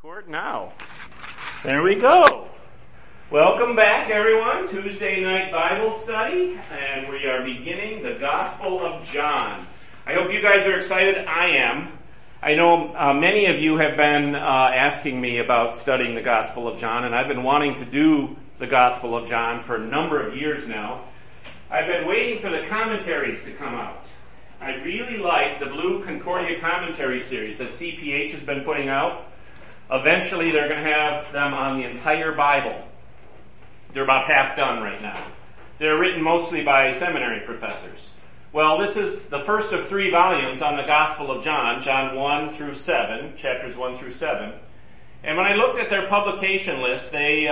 Record now. There we go. Welcome back, everyone. Tuesday night Bible study, and we are beginning the Gospel of John. I hope you guys are excited. I am. I know many of you have been asking me about studying the Gospel of John, and I've been wanting to do the Gospel of John for a number of years now. I've been waiting for the commentaries to come out. I really like the Blue Concordia Commentary series that CPH has been putting out. Eventually they're going to have them on the entire Bible. They're about half done right now. They're written mostly by seminary professors. Well, this is the first of 3 volumes on the Gospel of John, John 1 through 7, chapters 1 through 7. And when I looked at their publication list, they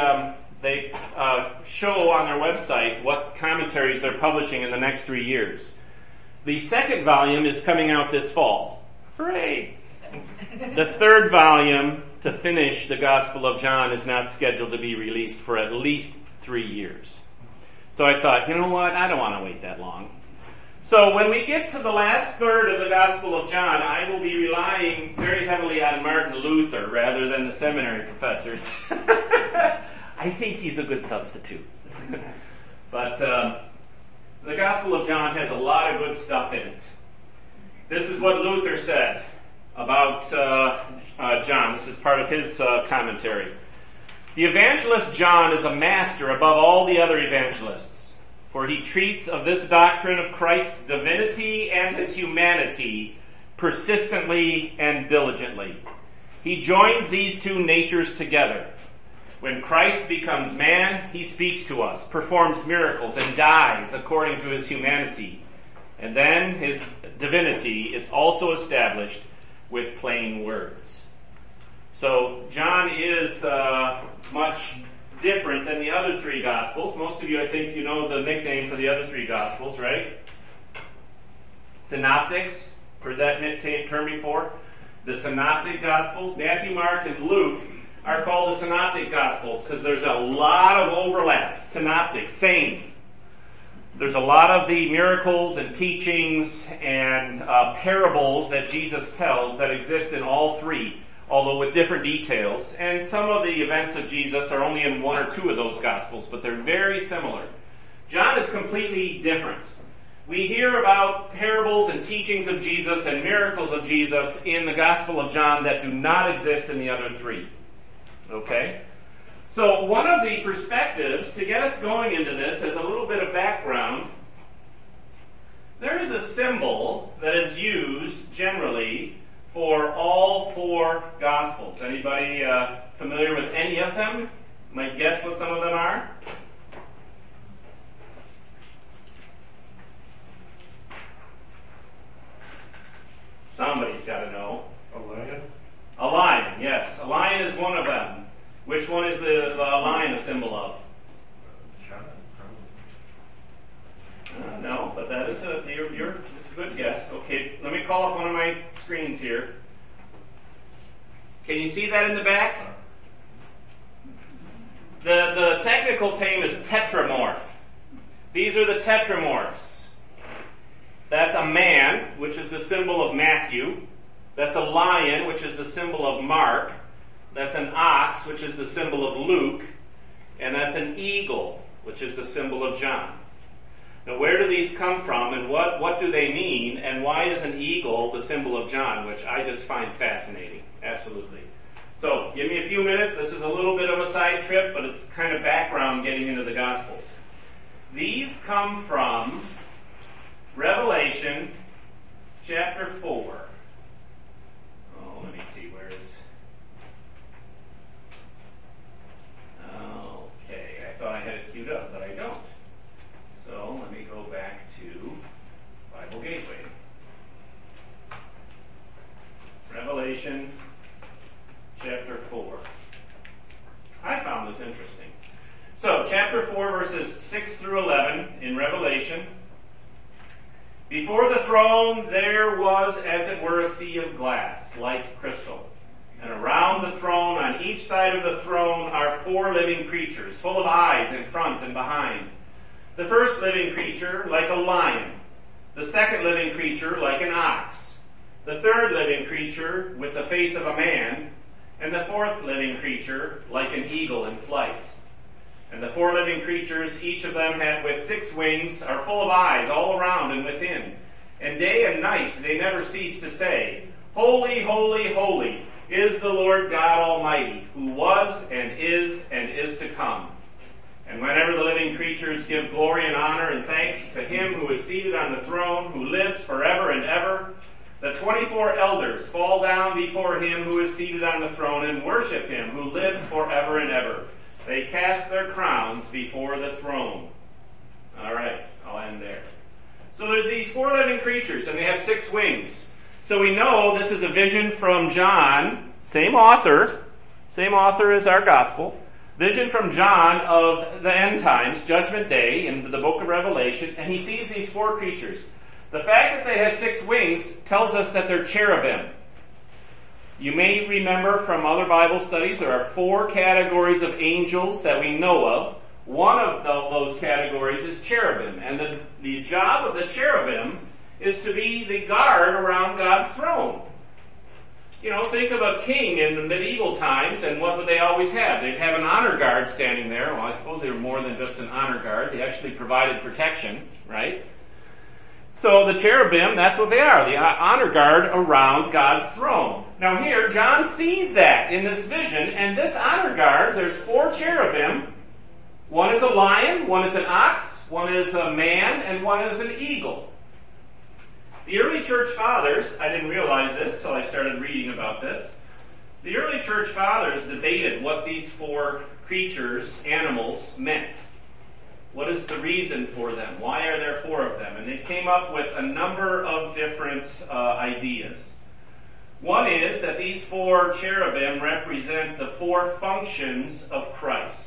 show on their website what commentaries they're publishing in the next 3 years. The second volume is coming out this fall. Hooray! The third volume to finish the Gospel of John is not scheduled to be released for at least 3 years. So I thought, you know what? I don't want to wait that long. So when we get to the last third of the Gospel of John, I will be relying very heavily on Martin Luther rather than the seminary professors. I think he's a good substitute. But the Gospel of John has a lot of good stuff in it. This is what Luther said about John. This is part of his commentary. The evangelist John is a master above all the other evangelists, for he treats of this doctrine of Christ's divinity and his humanity persistently and diligently. He joins these two natures together. When Christ becomes man, he speaks to us, performs miracles, and dies according to his humanity. And then his divinity is also established with plain words. So John is much different than the other 3 Gospels. Most of you, I think, you know the nickname for the other 3 Gospels, right? Synoptics. Heard that term before? The Synoptic Gospels. Matthew, Mark, and Luke are called the Synoptic Gospels because there's a lot of overlap. Synoptic, same. There's a lot of the miracles and teachings and parables that Jesus tells that exist in all 3, although with different details. And some of the events of Jesus are only in 1 or 2 of those Gospels, but they're very similar. John is completely different. We hear about parables and teachings of Jesus and miracles of Jesus in the Gospel of John that do not exist in the other 3. Okay? So one of the perspectives to get us going into this as a little bit of background, there is a symbol that is used generally for all 4 Gospels. Anybody familiar with any of them? Might guess what some of them are? Somebody's got to know. A lion? A lion, yes. A lion is one of them. Which one is the lion a symbol of? John, probably. No, but that is a good guess. Okay, let me call up one of my screens here. Can you see that in the back? The technical term is tetramorph. These are the tetramorphs. That's a man, which is the symbol of Matthew. That's a lion, which is the symbol of Mark. That's an ox, which is the symbol of Luke. And that's an eagle, which is the symbol of John. Now, where do these come from, and what do they mean, and why is an eagle the symbol of John, which I just find fascinating. Absolutely. So, give me a few minutes. This is a little bit of a side trip, but it's kind of background getting into the Gospels. These come from Revelation chapter 4. Oh, let me see, where is... Okay, I thought I had it queued up, but I don't. So, let me go back to Bible Gateway. Revelation chapter 4. I found this interesting. So, chapter 4, verses 6 through 11 in Revelation. Before the throne there was, as it were, a sea of glass, like crystal. And around the throne, on each side of the throne, are 4 living creatures, full of eyes in front and behind. The first living creature, like a lion. The second living creature, like an ox. The third living creature, with the face of a man. And the 4th fourth living creature like an eagle in flight. And the 4 living creatures, each of them with 6 wings, are full of eyes all around and within. And day and night they never cease to say, Holy, holy, holy is the Lord God Almighty, who was and is to come. And whenever the living creatures give glory and honor and thanks to him who is seated on the throne, who lives forever and ever, the 24 elders fall down before him who is seated on the throne and worship him who lives forever and ever. They cast their crowns before the throne. All right, I'll end there. So there's these 4 living creatures, and they have 6 wings. So we know this is a vision from John, same author as our gospel. Vision from John of the end times, Judgment Day, in the book of Revelation, and he sees these 4 creatures. The fact that they have 6 wings tells us that they're cherubim. You may remember from other Bible studies there are 4 categories of angels that we know of. One of those categories is cherubim, and the job of the cherubim is to be the guard around God's throne. You know, think of a king in the medieval times, and what would they always have? They'd have an honor guard standing there. Well, I suppose they were more than just an honor guard. They actually provided protection, right? So the cherubim, that's what they are, the honor guard around God's throne. Now here, John sees that in this vision, and this honor guard, there's 4 cherubim. One is a lion, one is an ox, one is a man, and one is an eagle. The early church fathers, I didn't realize this till I started reading about this. The early church fathers debated what these 4 creatures, animals, meant. What is the reason for them? Why are there 4 of them? And they came up with a number of different ideas. One is that these 4 cherubim represent the 4 functions of Christ.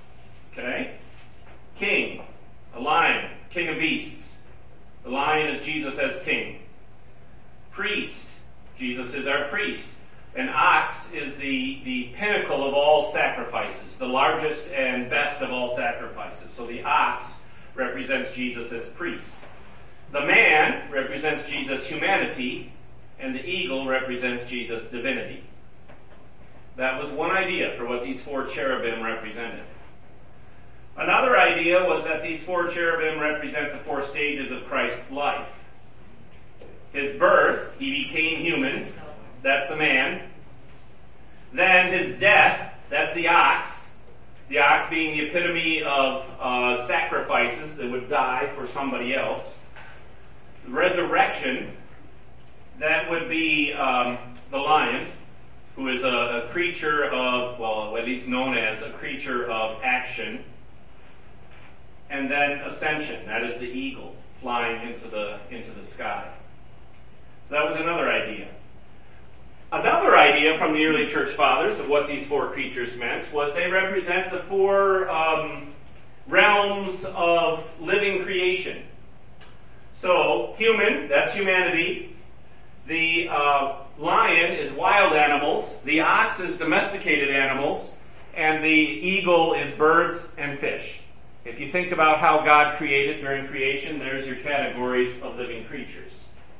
Okay? King, a lion, king of beasts. The lion is Jesus as king. Priest, Jesus is our priest. An ox is the pinnacle of all sacrifices, the largest and best of all sacrifices. So the ox represents Jesus as priest. The man represents Jesus' humanity, and the eagle represents Jesus' divinity. That was one idea for what these 4 cherubim represented. Another idea was that these 4 cherubim represent the 4 stages of Christ's life. His birth, he became human, that's the man. Then his death, that's the ox being the epitome of sacrifices that would die for somebody else. Resurrection, that would be the lion, who is a creature of, well, at least known as a creature of action. And then ascension, that is the eagle flying into the sky. So that was another idea. Another idea from the early church fathers of what these 4 creatures meant was they represent the 4 realms of living creation. So human, that's humanity. The lion is wild animals. The ox is domesticated animals. And the eagle is birds and fish. If you think about how God created during creation, there's your categories of living creatures.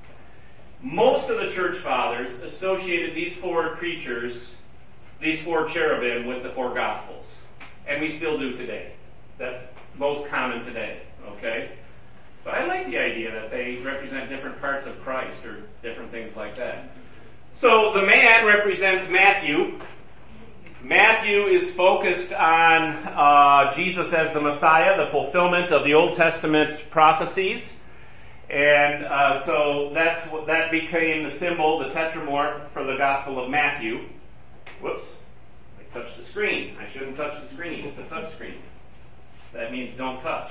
Most of the church fathers associated these 4 creatures, these 4 cherubim, with the 4 gospels. And we still do today. That's most common today, okay? But I like the idea that they represent different parts of Christ or different things like that. So the man represents Matthew. Matthew is focused on Jesus as the Messiah, the fulfillment of the Old Testament prophecies. And so that became the symbol, the tetramorph, for the Gospel of Matthew. Whoops, I touched the screen. I shouldn't touch the screen. It's a touch screen. That means don't touch.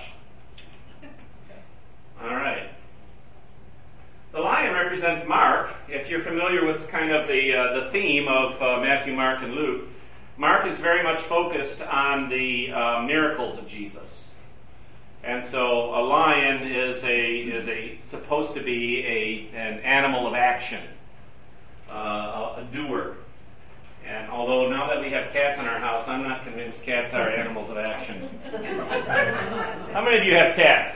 All right. The lion represents Mark. If you're familiar with kind of the theme of Matthew, Mark, and Luke, Mark is very much focused on the miracles of Jesus. And so a lion is supposed to be an animal of action, a doer. And although now that we have cats in our house, I'm not convinced cats are animals of action. How many of you have cats?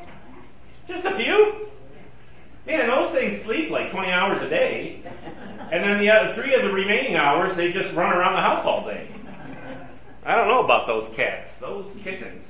Just a few? Man, those things sleep like 20 hours a day. And then the other 3 of the remaining hours, they just run around the house all day. I don't know about those cats, those kittens.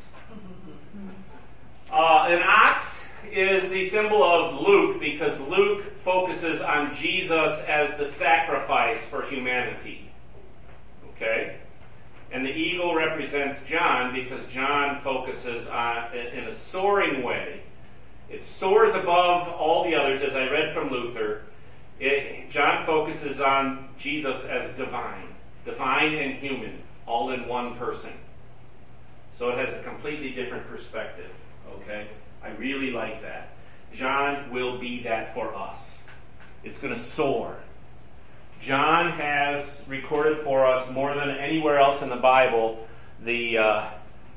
An ox is the symbol of Luke because Luke focuses on Jesus as the sacrifice for humanity. Okay? And the eagle represents John because John focuses on, in a soaring way, it soars above all the others, as I read from Luther. John focuses on Jesus as divine and human, all in one person. So it has a completely different perspective, okay? I really like that. John will be that for us. It's going to soar. John has recorded for us more than anywhere else in the Bible the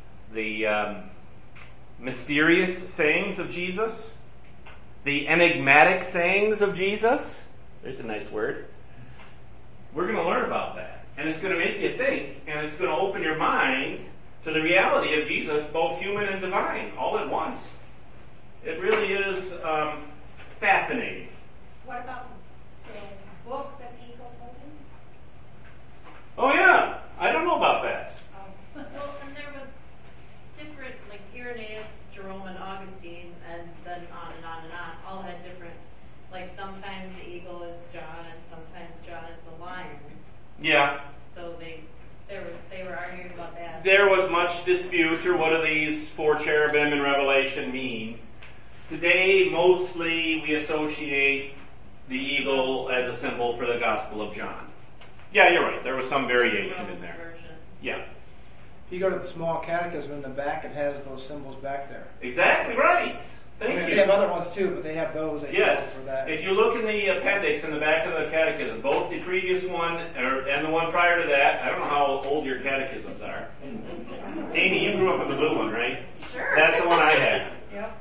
mysterious sayings of Jesus, the enigmatic sayings of Jesus. There's a nice word. We're going to learn about that. And it's going to make you think, and it's going to open your mind to the reality of Jesus, both human and divine, all at once. It really is fascinating. What about the book that the eagle's holding? Oh yeah, I don't know about that. Well, and there was different, like Irenaeus, Jerome, and Augustine, and then on and on and on, all had different, like sometimes the eagle is John, and sometimes John is the lion. Yeah. So they were arguing about that. There was much dispute, or what do these 4 cherubim in Revelation mean? Today, mostly we associate the eagle as a symbol for the Gospel of John. Yeah, you're right. There was some variation in there. Version. Yeah. If you go to the small catechism in the back, it has those symbols back there. Exactly right. Thank you. They have other ones too, but they have those that Yes. for that. If you look in the appendix in the back of the catechism, both the previous one and the one prior to that, I don't know how old your catechisms are. Amy, you grew up with the blue one, right? Sure. That's the one I had. Yep.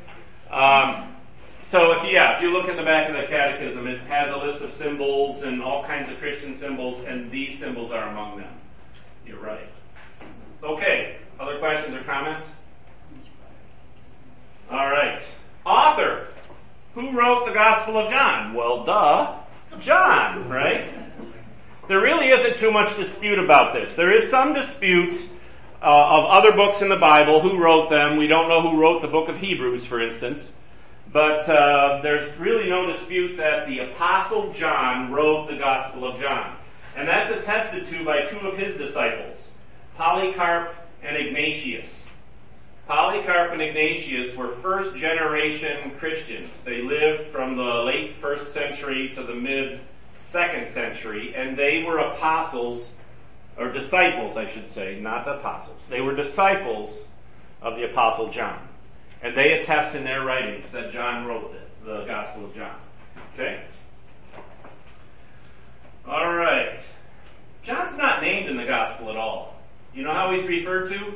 So if you look in the back of the catechism, it has a list of symbols and all kinds of Christian symbols, and these symbols are among them. You're right. Okay. Other questions or comments? All right. Author. Who wrote the Gospel of John? Well, John, right? There really isn't too much dispute about this. There is some dispute of other books in the Bible, who wrote them. We don't know who wrote the book of Hebrews, for instance. But there's really no dispute that the Apostle John wrote the Gospel of John. And that's attested to by 2 of his disciples, Polycarp and Ignatius. Polycarp and Ignatius were first-generation Christians. They lived from the late 1st century to the mid-2nd century, and they were apostles, or disciples, I should say, not the apostles. They were disciples of the Apostle John. And they attest in their writings that John wrote the Gospel of John. Okay? All right. John's not named in the Gospel at all. You know how he's referred to?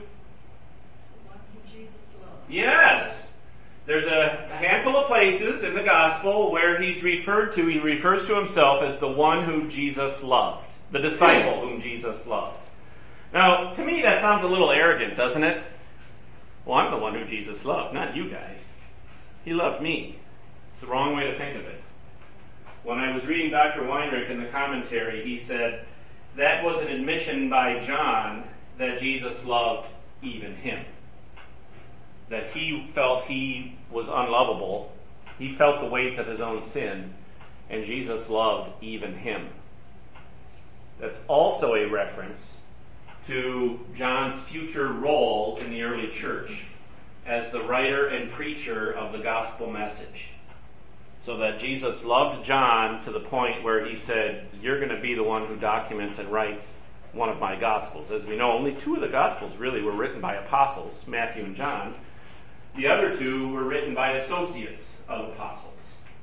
Yes. There's a handful of places in the Gospel where he's referred to, he refers to himself as the one whom Jesus loved, the disciple whom Jesus loved. Now, to me that sounds a little arrogant, doesn't it? Well, I'm the one who Jesus loved, not you guys. He loved me. It's the wrong way to think of it. When I was reading Dr. Weinrich in the commentary, he said that was an admission by John that Jesus loved even him. That he felt he was unlovable. He felt the weight of his own sin, and Jesus loved even him. That's also a reference to John's future role in the early church as the writer and preacher of the gospel message. So that Jesus loved John to the point where he said, you're going to be the one who documents and writes one of my gospels. As we know, only 2 of the gospels really were written by apostles, Matthew and John. The other 2 were written by associates of apostles,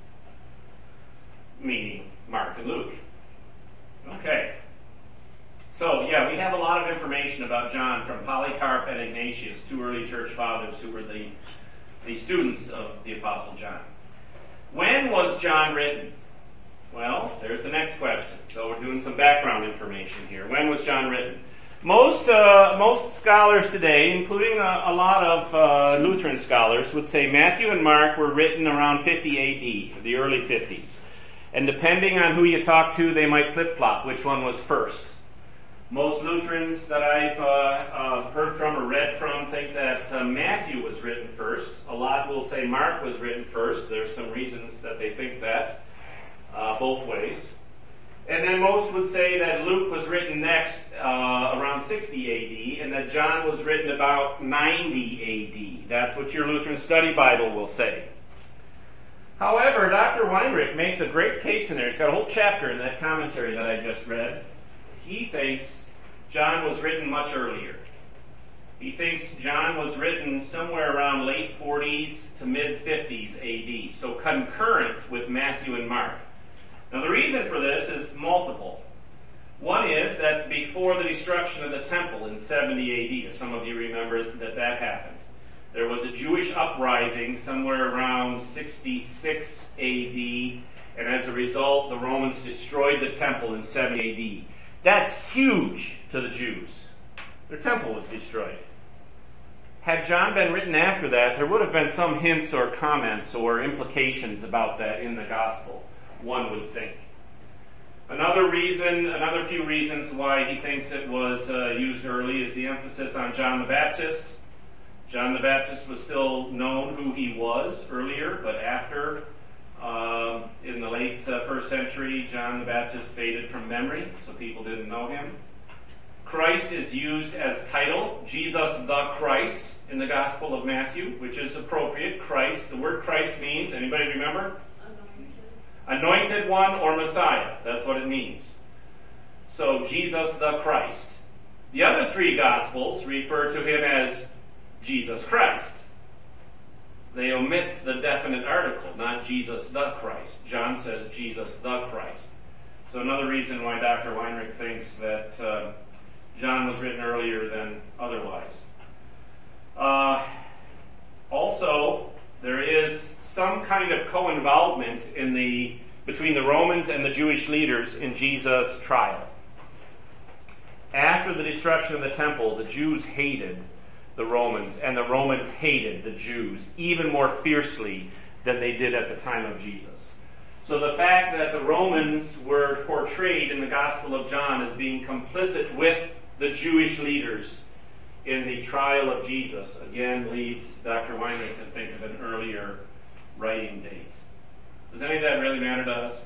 meaning Mark and Luke. Okay. So, yeah, we have a lot of information about John from Polycarp and Ignatius, 2 early church fathers who were the students of the Apostle John. When was John written? Well, there's the next question. So we're doing some background information here. When was John written? Most scholars today, including a lot of Lutheran scholars, would say Matthew and Mark were written around 50 AD, the early 50s. And depending on who you talk to, they might flip-flop which one was first. Most Lutherans that I've heard from or read from think that Matthew was written first. A lot will say Mark was written first. There's some reasons that they think that, both ways. And then most would say that Luke was written next, around 60 AD, and that John was written about 90 AD. That's what your Lutheran Study Bible will say. However, Dr. Weinrich makes a great case in there. He's got a whole chapter in that commentary that I just read. He thinks John was written much earlier. He thinks John was written somewhere around late 40s to mid 50s AD, so concurrent with Matthew and Mark. Now the reason for this is multiple. One is that's before the destruction of the temple in 70 AD, if some of you remember that happened. There was a Jewish uprising somewhere around 66 AD, and as a result, the Romans destroyed the temple in 70 AD. That's huge to the Jews. Their temple was destroyed. Had John been written after that, there would have been some hints or comments or implications about that in the gospel, one would think. Another few reasons why he thinks it was used early is the emphasis on John the Baptist. John the Baptist was still known who he was earlier, but after, in the late first century, John the Baptist faded from memory, so people didn't know him. Christ is used as title, Jesus the Christ, in the Gospel of Matthew, which is appropriate. Christ, the word Christ means, anybody remember? Anointed one or Messiah. That's what it means. So, Jesus the Christ. The other three Gospels refer to him as Jesus Christ. They omit the definite article, not Jesus the Christ. John says Jesus the Christ. So another reason why Dr. Weinrich thinks that John was written earlier than otherwise. Also, there is some kind of co-involvement between the Romans and the Jewish leaders in Jesus' trial. After the destruction of the temple, the Jews hated the Romans, and the Romans hated the Jews even more fiercely than they did at the time of Jesus. So the fact that the Romans were portrayed in the Gospel of John as being complicit with the Jewish leaders in the trial of Jesus, again leads Dr. Weinrich to think of an earlier writing date. Does any of that really matter to us?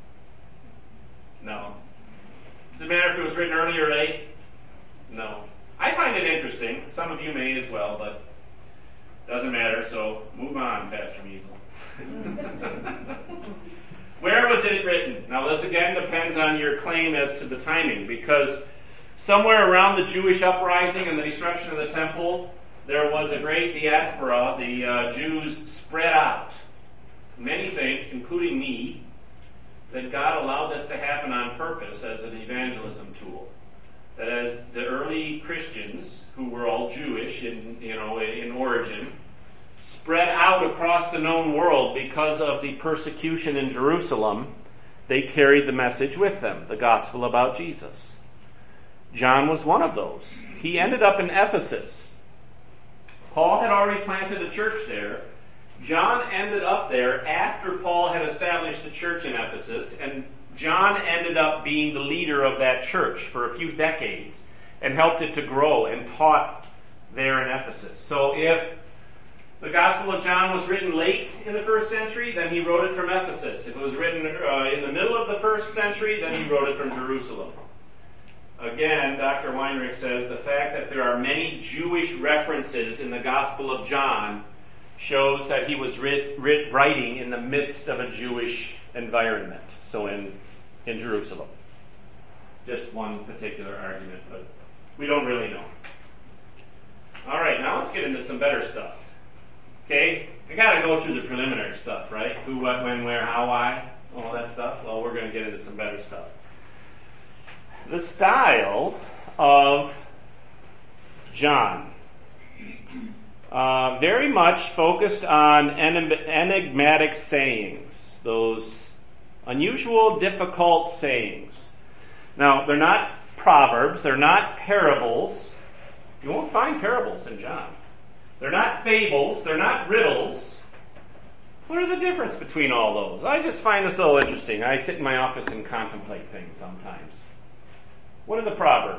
No. Does it matter if it was written early or late? No. I find it interesting. Some of you may as well, but it doesn't matter, so move on, Pastor Measle. Where was it written? Now this again depends on your claim as to the timing, because somewhere around the Jewish uprising and the destruction of the temple, there was a great diaspora. The Jews spread out. Many think, including me, that God allowed this to happen on purpose as an evangelism tool. That as the early Christians, who were all Jewish in origin, spread out across the known world because of the persecution in Jerusalem, they carried the message with them, the gospel about Jesus. John was one of those. He ended up in Ephesus. Paul had already planted a church there. John ended up there after Paul had established the church in Ephesus, and John ended up being the leader of that church for a few decades and helped it to grow and taught there in Ephesus. So if the Gospel of John was written late in the first century, then he wrote it from Ephesus. If it was written in the middle of the first century, then he wrote it from Jerusalem. Again, Dr. Weinrich says the fact that there are many Jewish references in the Gospel of John shows that he was writing in the midst of a Jewish environment. So in Jerusalem. Just one particular argument, but we don't really know. Alright, now let's get into some better stuff. Okay? I gotta go through the preliminary stuff, right? Who, what, when, where, how, why, all that stuff. Well, we're gonna get into some better stuff. The style of John. Very much focused on enigmatic sayings. Those unusual, difficult sayings. Now, they're not proverbs. They're not parables. You won't find parables in John. They're not fables. They're not riddles. What are the difference between all those? I just find this a little interesting. I sit in my office and contemplate things sometimes. What is a proverb?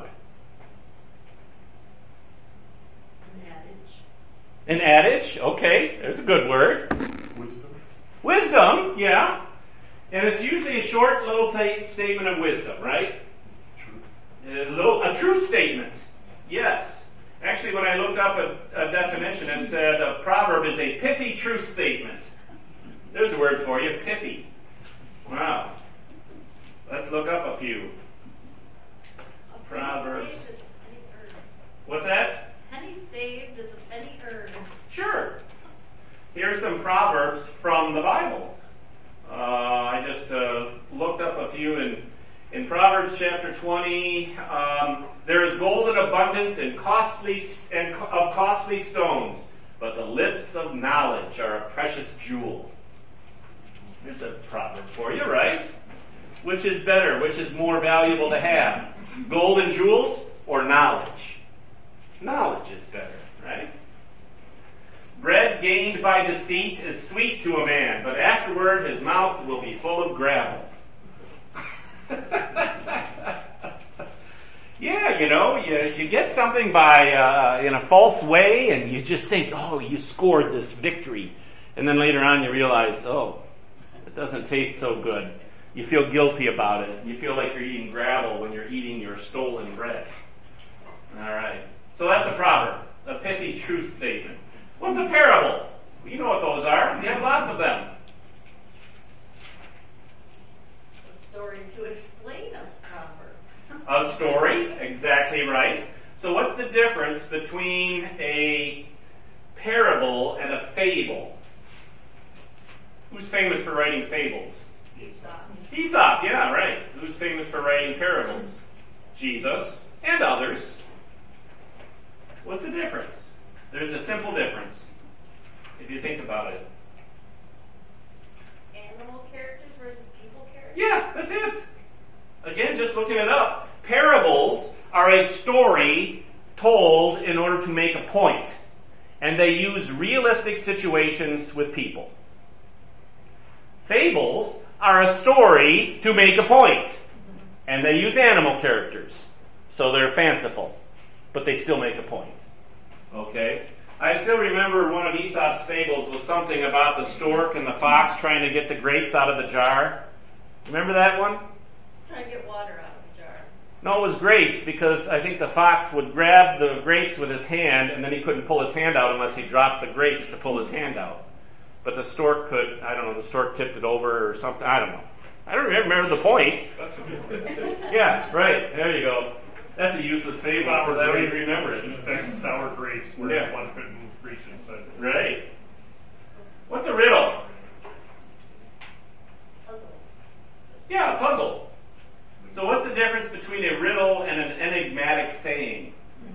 An adage. An adage? Okay, there's a good word. Wisdom. Wisdom, yeah. And it's usually a short little statement of wisdom, right? Truth. A true statement. Yes. Actually, when I looked up a definition, it said a proverb is a pithy truth statement. There's a word for you, pithy. Wow. Let's look up a few. A Proverbs. penny saved is a penny earned. What's that? Penny saved is a penny earned. Sure. Here's some proverbs from the Bible. I just looked up a few in Proverbs chapter 20. There is gold in abundance and of costly stones, but the lips of knowledge are a precious jewel. There's a proverb for you, right? Which is better? Which is more valuable to have? Gold and jewels or knowledge? Knowledge is better, right? Bread gained by deceit is sweet to a man, but afterward his mouth will be full of gravel. Yeah, you get something by in a false way, and you just think, oh, you scored this victory, and then later on you realize, oh, it doesn't taste so good. You feel guilty about it. You feel like you're eating gravel when you're eating your stolen bread. All right, so that's a proverb, a pithy truth statement. What's a parable? Well, you know what those are. We have lots of them. A story to explain a proverb. A story, exactly right. So what's the difference between a parable and a fable? Who's famous for writing fables? Aesop, yeah, right. Who's famous for writing parables? Jesus and others. What's the difference? There's a simple difference, if you think about it. Animal characters versus people characters? Yeah, that's it. Again, just looking it up. Parables are a story told in order to make a point, and they use realistic situations with people. Fables are a story to make a point, and they use animal characters, so they're fanciful, but they still make a point. Okay? I still remember one of Aesop's fables was something about the stork and the fox trying to get the grapes out of the jar. Remember that one? Trying to get water out of the jar. No, it was grapes, because I think the fox would grab the grapes with his hand, and then he couldn't pull his hand out unless he dropped the grapes to pull his hand out. But the stork could, I don't know, the stork tipped it over or something, I don't know. I don't remember the point. That's a good one. Yeah, right, there you go. That's a useless fable, because I don't even remember it. It's like sour grapes where Yeah. one couldn't reach inside. Right. What's a riddle? Puzzle. Yeah, a puzzle. So what's the difference between a riddle and an enigmatic saying?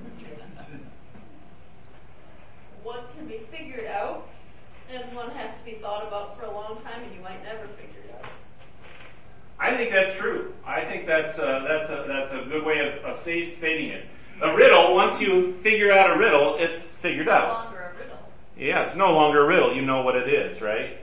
One can be figured out, and one has to be thought about for a long time, and you might never figure it out. I think that's true. I think that's a good way of stating it. A riddle, once you figure out a riddle, it's figured No out. longer a riddle. Yeah, it's no longer a riddle. You know what it is, right?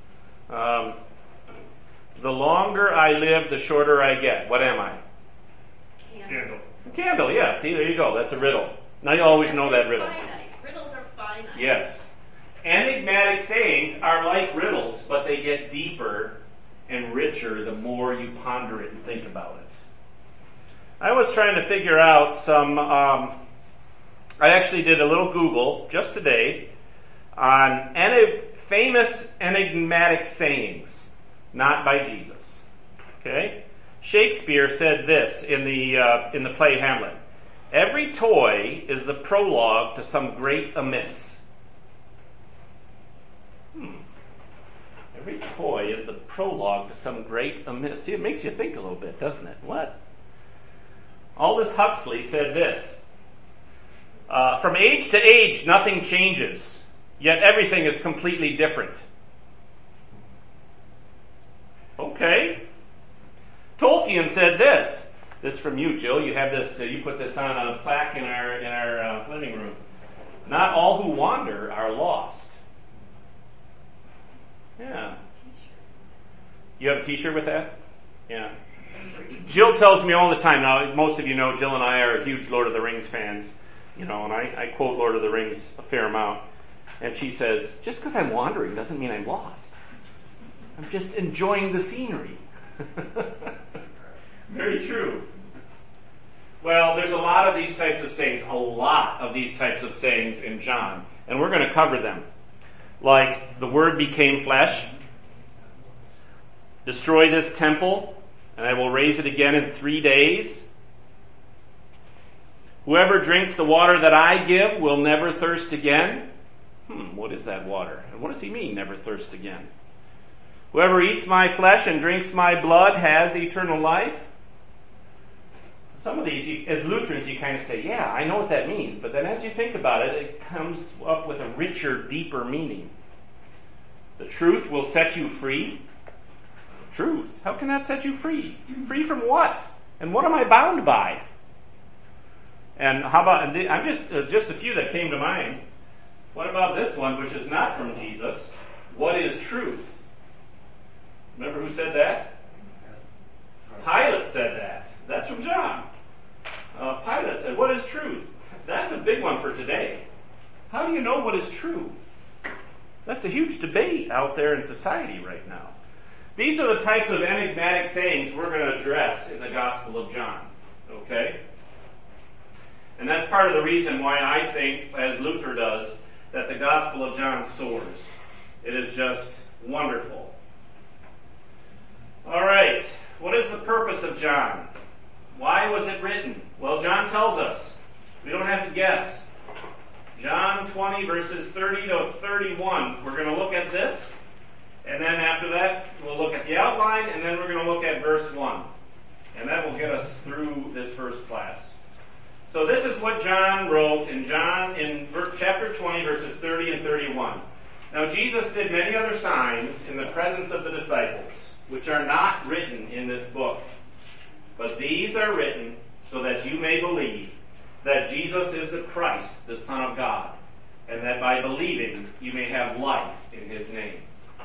The longer I live, the shorter I get. What am I? Candle. A candle, yeah. See, there you go. That's a riddle. Now you always know that riddle. Finite. Riddles are finite. Yes. Enigmatic sayings are like riddles, but they get deeper and richer the more you ponder it and think about it. I was trying to figure out some, I actually did a little Google just today on famous enigmatic sayings, not by Jesus. Okay? Shakespeare said this in the play Hamlet. Every toy is the prologue to some great amiss. Every toy is the prologue to some great amiss. See, it makes you think a little bit, doesn't it? What? Aldous Huxley said this. From age to age, nothing changes, yet everything is completely different. Okay. Tolkien said this. This from you, Jill. You have this. You put this on a plaque in our living room. Not all who wander are lost. Yeah. You have a t-shirt with that? Yeah. Jill tells me all the time, now most of you know Jill and I are huge Lord of the Rings fans, and I quote Lord of the Rings a fair amount. And she says, just because I'm wandering doesn't mean I'm lost. I'm just enjoying the scenery. Very true. Well, there's a lot of these types of sayings in John, and we're going to cover them. Like, the Word became flesh, destroy this temple, and I will raise it again in 3 days. Whoever drinks the water that I give will never thirst again. What is that water? And what does he mean, never thirst again? Whoever eats my flesh and drinks my blood has eternal life. Some of these, as Lutherans, you kind of say, yeah, I know what that means. But then as you think about it, it comes up with a richer, deeper meaning. The truth will set you free. Truth? How can that set you free? Free from what? And what am I bound by? And how about, I'm just a few that came to mind. What about this one, which is not from Jesus? What is truth? Remember who said that? Pilate said that. That's from John. Pilate said, what is truth? That's a big one for today. How do you know what is true? That's a huge debate out there in society right now. These are the types of enigmatic sayings we're going to address in the Gospel of John. Okay? And that's part of the reason why I think, as Luther does, that the Gospel of John soars. It is just wonderful. All right. What is the purpose of John? Why was it written? Well, John tells us. We don't have to guess. John 20 verses 30 to 31. We're going to look at this. And then after that, we'll look at the outline. And then we're going to look at verse 1. And that will get us through this first class. So this is what John wrote in chapter 20 verses 30 and 31. Now Jesus did many other signs in the presence of the disciples, which are not written in this book. But these are written so that you may believe that Jesus is the Christ, the Son of God, and that by believing you may have life in His name.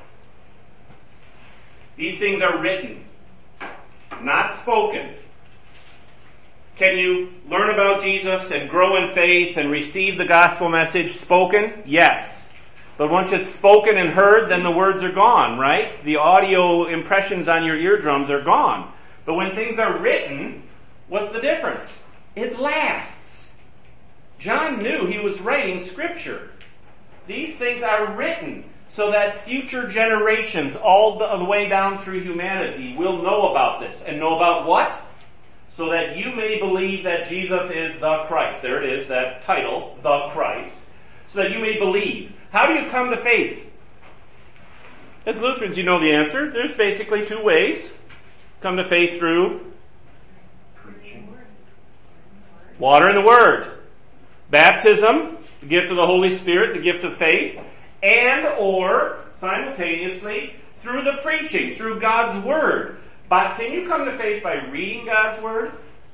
These things are written, not spoken. Can you learn about Jesus and grow in faith and receive the gospel message spoken? Yes. But once it's spoken and heard, then the words are gone, right? The audio impressions on your eardrums are gone. But when things are written, what's the difference? It lasts. John knew he was writing Scripture. These things are written so that future generations, all the way down through humanity, will know about this. And know about what? So that you may believe that Jesus is the Christ. There it is, that title, the Christ. So that you may believe. How do you come to faith? As Lutherans, you know the answer. There's basically two ways. Come to faith through preaching. Water and the Word. Baptism, the gift of the Holy Spirit, the gift of faith, and or simultaneously through the preaching, through God's Word. But can you come to faith by reading God's Word?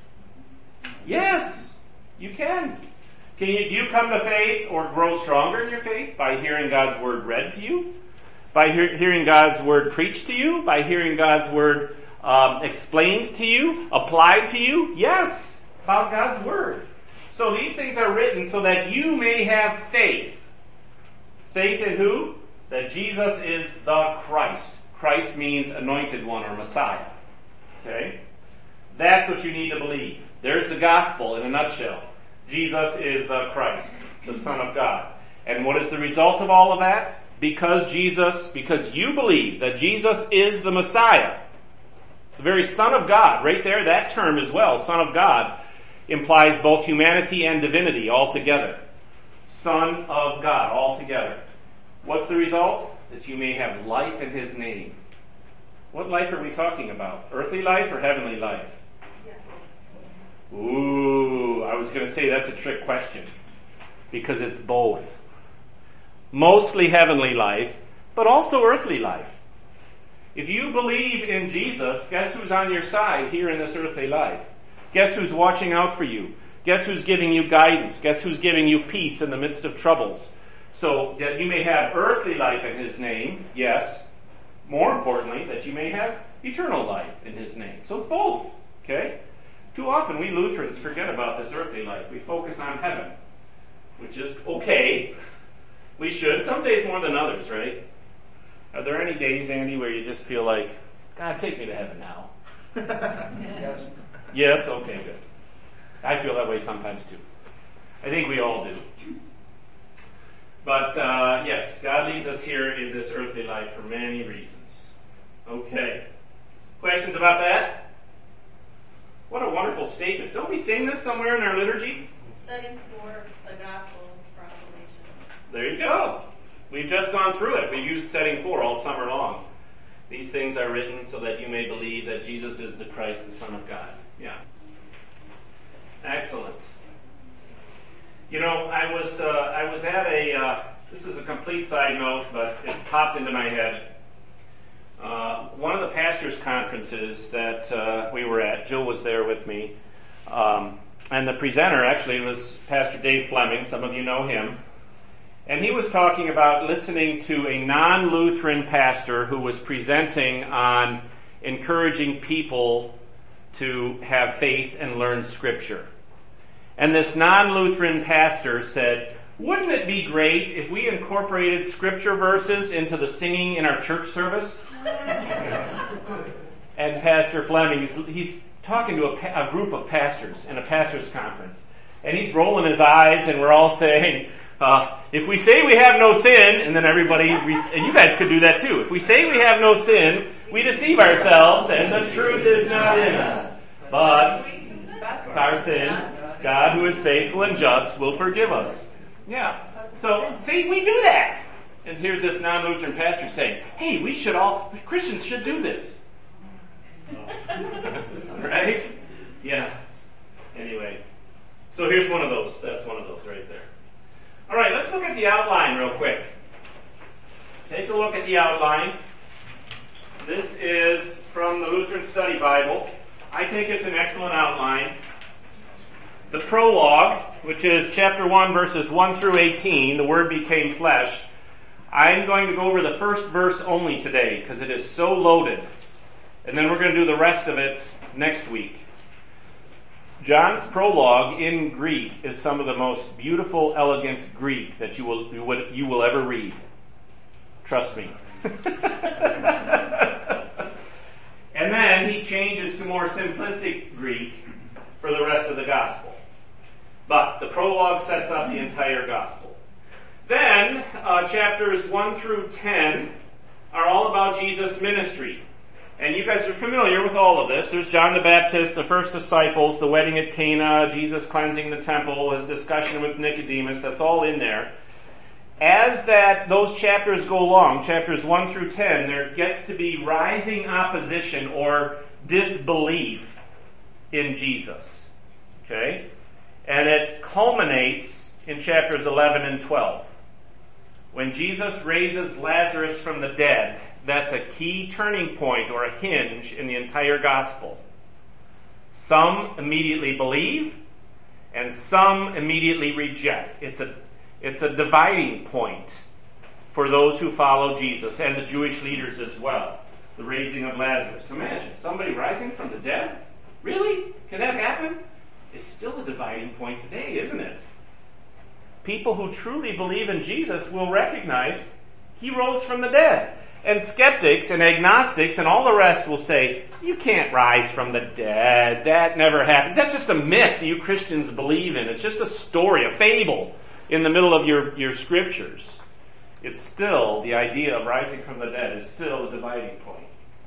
Yes, you can. Do you come to faith or grow stronger in your faith by hearing God's Word read to you? By hearing God's Word preached to you? By hearing God's Word explained to you? Applied to you? Yes, about God's Word. So these things are written so that you may have faith. Faith in who? That Jesus is the Christ. Christ means anointed one or Messiah. Okay? That's what you need to believe. There's the gospel in a nutshell. Jesus is the Christ, the Son of God. And what is the result of all of that? Because you believe that Jesus is the Messiah, the very Son of God, right there, that term as well, Son of God, implies both humanity and divinity altogether. Son of God altogether. What's the result? That you may have life in His name. What life are we talking about? Earthly life or heavenly life? Ooh, I was going to say that's a trick question. Because it's both. Mostly heavenly life, but also earthly life. If you believe in Jesus, guess who's on your side here in this earthly life? Guess who's watching out for you? Guess who's giving you guidance? Guess who's giving you peace in the midst of troubles? So that you may have earthly life in His name, yes, More importantly, that you may have eternal life in his name. So it's both, okay? Too often we Lutherans forget about this earthly life. We focus on heaven, which is okay. We should. Some days more than others, right? Are there any days, Andy, where you just feel like, God, take me to heaven now? Yes. Yes? Okay, good. I feel that way sometimes too. I think we all do. But, yes, God leads us here in this earthly life for many reasons. Okay. Questions about that? What a wonderful statement. Don't we sing this somewhere in our liturgy? Setting forth the gospel proclamation. There you go. We've just gone through it. We've used setting for all summer long. These things are written so that you may believe that Jesus is the Christ, the Son of God. Yeah. Excellent. You know, I was at a, this is a complete side note, but it popped into my head. One of the pastors' conferences that we were at, Jill was there with me, and the presenter actually was Pastor Dave Fleming. Some of you know him. And he was talking about listening to a non-Lutheran pastor who was presenting on encouraging people to have faith and learn Scripture. And this non-Lutheran pastor said, wouldn't it be great if we incorporated Scripture verses into the singing in our church service? And Pastor Fleming, he's talking to a group of pastors in a pastor's conference. And he's rolling his eyes, and we're all saying, if we say we have no sin, and then everybody, and you guys could do that too. If we say we have no sin, we deceive ourselves, and the truth is not in us. But our sins, God, who is faithful and just, will forgive us. Yeah. So, see, we do that. And here's this non-Lutheran pastor saying, hey, Christians should do this. Right? Yeah. Anyway. So here's one of those. That's one of those right there. All right, let's look at the outline real quick. Take a look at the outline. This is from the Lutheran Study Bible. I think it's an excellent outline. The prologue, which is chapter 1, verses 1 through 18, the Word became flesh. I'm going to go over the first verse only today because it is so loaded. And then we're going to do the rest of it next week. John's prologue in Greek is some of the most beautiful, elegant Greek that you will ever read. Trust me. And then he changes to more simplistic Greek for the rest of the gospel. But the prologue sets up the entire gospel. Then, chapters 1 through 10 are all about Jesus' ministry. And you guys are familiar with all of this. There's John the Baptist, the first disciples, the wedding at Cana, Jesus cleansing the temple, his discussion with Nicodemus. That's all in there. As those chapters go along, chapters 1 through 10, there gets to be rising opposition or disbelief in Jesus. Okay? And it culminates in chapters 11 and 12. When Jesus raises Lazarus from the dead, that's a key turning point or a hinge in the entire gospel. Some immediately believe, and some immediately reject. It's a dividing point for those who follow Jesus and the Jewish leaders as well. The raising of Lazarus. Imagine somebody rising from the dead. Really? Can that happen? It's still a dividing point today, isn't it? People who truly believe in Jesus will recognize he rose from the dead. And skeptics and agnostics and all the rest will say, you can't rise from the dead. That never happens. That's just a myth that you Christians believe in. It's just a story, a fable in the middle of your scriptures. It's still, the idea of rising from the dead is still a dividing point.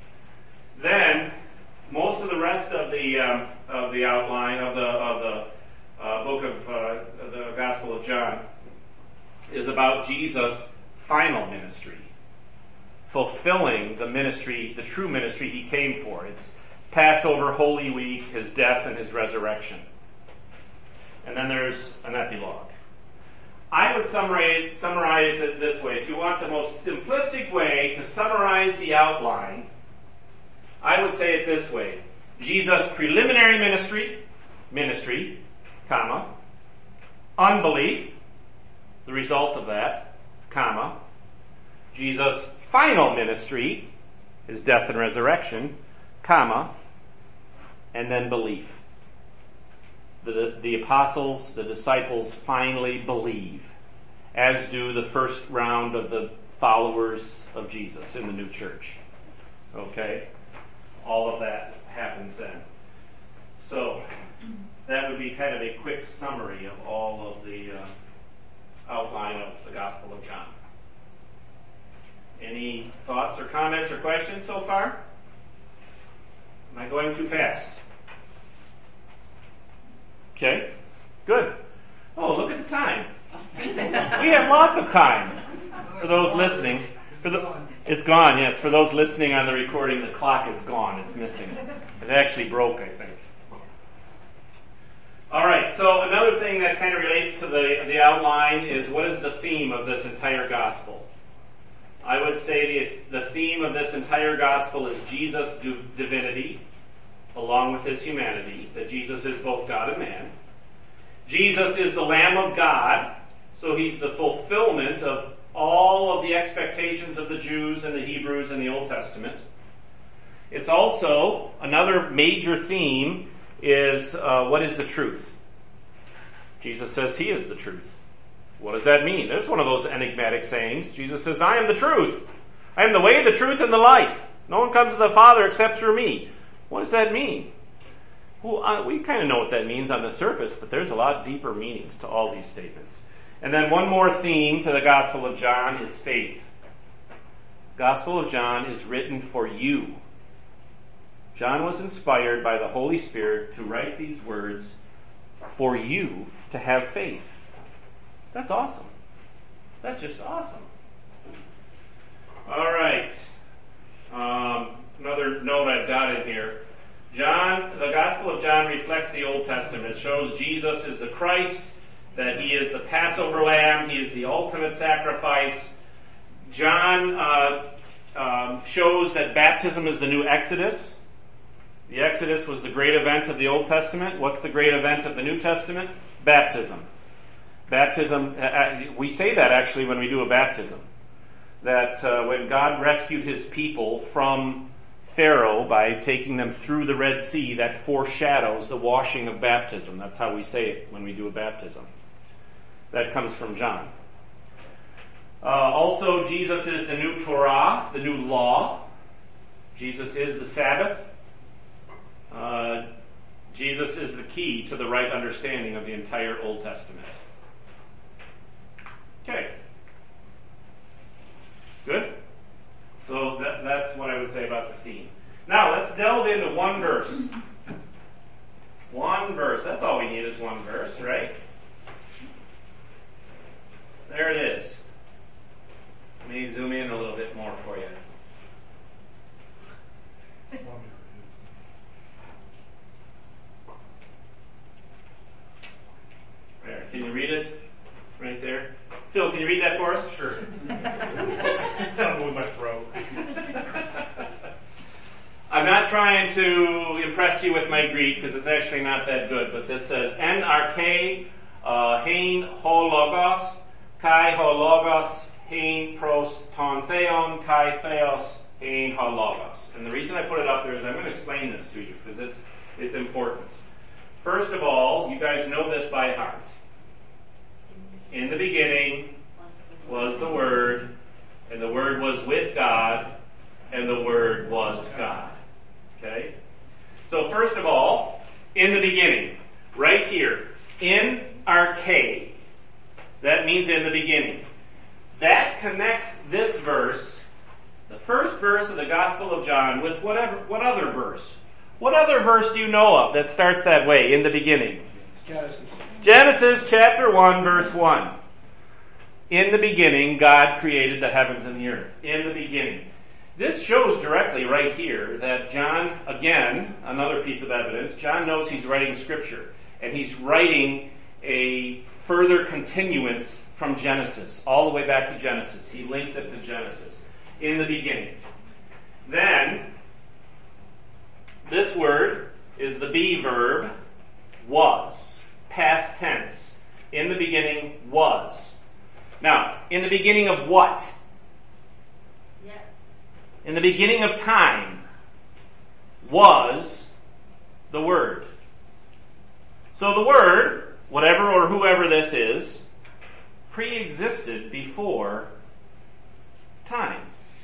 Then, most of the rest of the outline of the book of the Gospel of John is about Jesus' final ministry. Fulfilling the ministry, the true ministry he came for. It's Passover, Holy Week, his death, and his resurrection. And then there's an epilogue. I would summarize it this way. If you want the most simplistic way to summarize the outline, I would say it this way. Jesus' preliminary ministry, comma, unbelief, the result of that, comma, Jesus' final ministry, his death and resurrection, comma, and then belief. The apostles, the disciples finally believe, as do the first round of the followers of Jesus in the new church. Okay? All of that happens then. So, that would be kind of a quick summary of all of the outline of the Gospel of John. Any thoughts or comments or questions so far? Am I going too fast? Okay, good. Oh, look at the time. We have lots of time. For those listening, it's gone, yes. For those listening on the recording, the clock is gone. It's missing. It actually broke, I think. All right, so another thing that kind of relates to the outline is what is the theme of this entire gospel? I would say the theme of this entire gospel is Jesus' divinity along with his humanity, that Jesus is both God and man. Jesus is the Lamb of God, so he's the fulfillment of all of the expectations of the Jews and the Hebrews in the Old Testament. It's also, another major theme is what is the truth? Jesus says he is the truth. What does that mean? There's one of those enigmatic sayings. Jesus says, I am the truth. I am the way, the truth, and the life. No one comes to the Father except through me. What does that mean? Well, we kind of know what that means on the surface, but there's a lot deeper meanings to all these statements. And then one more theme to the Gospel of John is faith. Gospel of John is written for you. John was inspired by the Holy Spirit to write these words for you to have faith. That's awesome. That's just awesome. All right. Another note I've got in here. The Gospel of John reflects the Old Testament. It shows Jesus is the Christ, that he is the Passover lamb, he is the ultimate sacrifice. John shows that baptism is the new Exodus. The Exodus was the great event of the Old Testament. What's the great event of the New Testament? Baptism. Baptism, we say that actually when we do a baptism. That when God rescued his people from Pharaoh by taking them through the Red Sea, that foreshadows the washing of baptism. That's how we say it when we do a baptism. That comes from John. Also, Jesus is the new Torah, the new law. Jesus is the Sabbath. Jesus is the key to the right understanding of the entire Old Testament. Okay. Good? So that's what I would say about the theme. Now, let's delve into one verse. One verse. That's all we need is one verse, right? There it is. Let me zoom in a little bit more for you. There. Can you read it? Right there. Phil, can you read that for us? Sure. Something with my throat. I'm not trying to impress you with my Greek because it's actually not that good, but this says, En arche hein ho logos, kai ho logos hein pros ton theon, kai theos hein ho logos. And the reason I put it up there is I'm going to explain this to you because it's important. First of all, you guys know this by heart. In the beginning was the Word, and the Word was with God, and the Word was God. Okay? So first of all, in the beginning, right here, in arche, that means in the beginning. That connects this verse, the first verse of the Gospel of John, with what other verse? What other verse do you know of that starts that way, in the beginning? Genesis chapter 1, verse 1. In the beginning, God created the heavens and the earth. In the beginning. This shows directly right here that John, again, another piece of evidence, John knows he's writing Scripture. And he's writing a further continuance from Genesis, all the way back to Genesis. He links it to Genesis. In the beginning. Then, this word is the be verb, was. Past tense. In the beginning, was. Now, in the beginning of what? Yes. In the beginning of time was the Word. So the Word, whatever or whoever this is, pre-existed before time.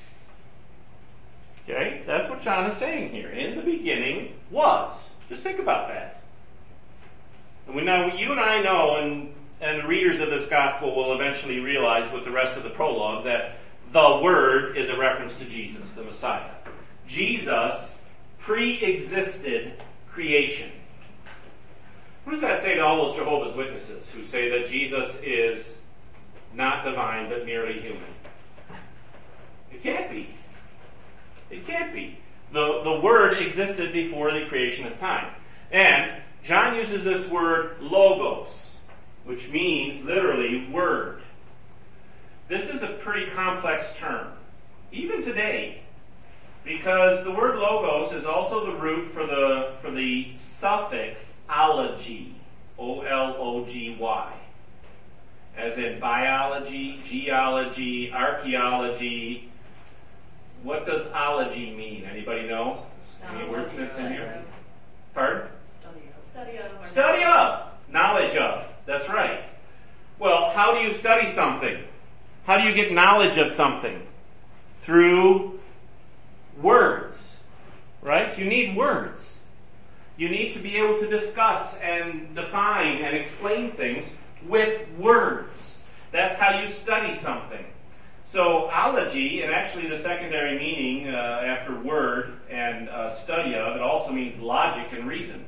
Okay? That's what John is saying here. In the beginning was. Just think about that. And you and I know, and the readers of this gospel will eventually realize with the rest of the prologue that the Word is a reference to Jesus, the Messiah. Jesus pre-existed creation. What does that say to all those Jehovah's Witnesses who say that Jesus is not divine but merely human? It can't be. It can't be. The Word existed before the creation of time. And John uses this word logos, which means literally word. This is a pretty complex term, even today, because the word logos is also the root for the suffix ology, O-L-O-G-Y, as in biology, geology, archaeology. What does ology mean? Anybody know? Any wordsmiths in here? Pardon? Study of. Knowledge of. That's right. Well, how do you study something? How do you get knowledge of something? Through words. Right? You need words. You need to be able to discuss and define and explain things with words. That's how you study something. So, ology, and actually the secondary meaning after word and study of, it also means logic and reason.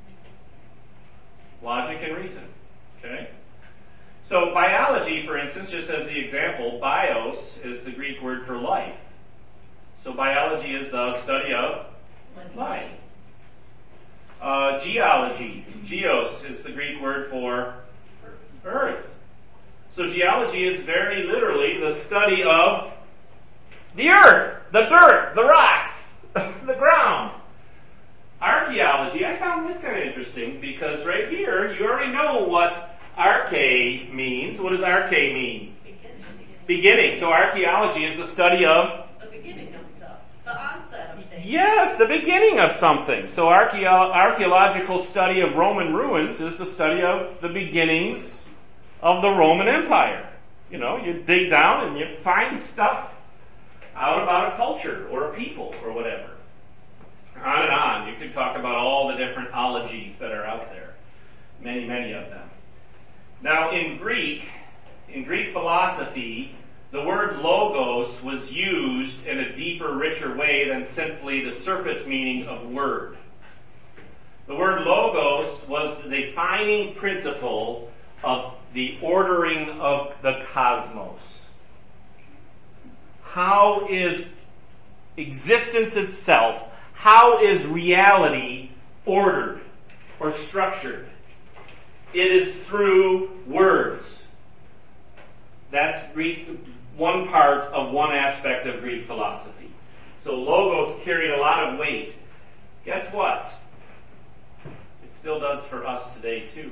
Logic and reason. Okay? So, biology, for instance, just as the example, bios is the Greek word for life. So, biology is the study of life. Geology, geos, is the Greek word for earth. So geology is very literally the study of the earth, the dirt, the rocks, the ground. Archaeology, I found this kind of interesting because right here, you already know what arche means. What does arche mean? Beginning. So archaeology is the study of? The beginning of stuff. The onset of things. Yes, the beginning of something. So archaeological study of Roman ruins is the study of the beginnings of the Roman Empire. You know, you dig down and you find stuff out about a culture or a people or whatever. On and on. You could talk about all the different ologies that are out there. Many, many of them. Now in Greek philosophy, the word logos was used in a deeper, richer way than simply the surface meaning of word. The word logos was the defining principle of the ordering of the cosmos. How is existence itself, how is reality ordered or structured? It is through words. That's Greek, one part of one aspect of Greek philosophy. So logos carried a lot of weight. Guess what? It still does for us today too.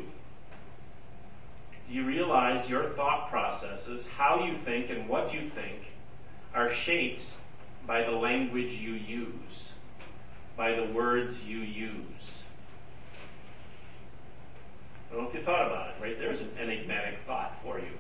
Do you realize your thought processes, how you think and what you think, are shaped by the language you use, by the words you use? I don't know if you thought about it, right? There's an enigmatic thought for you.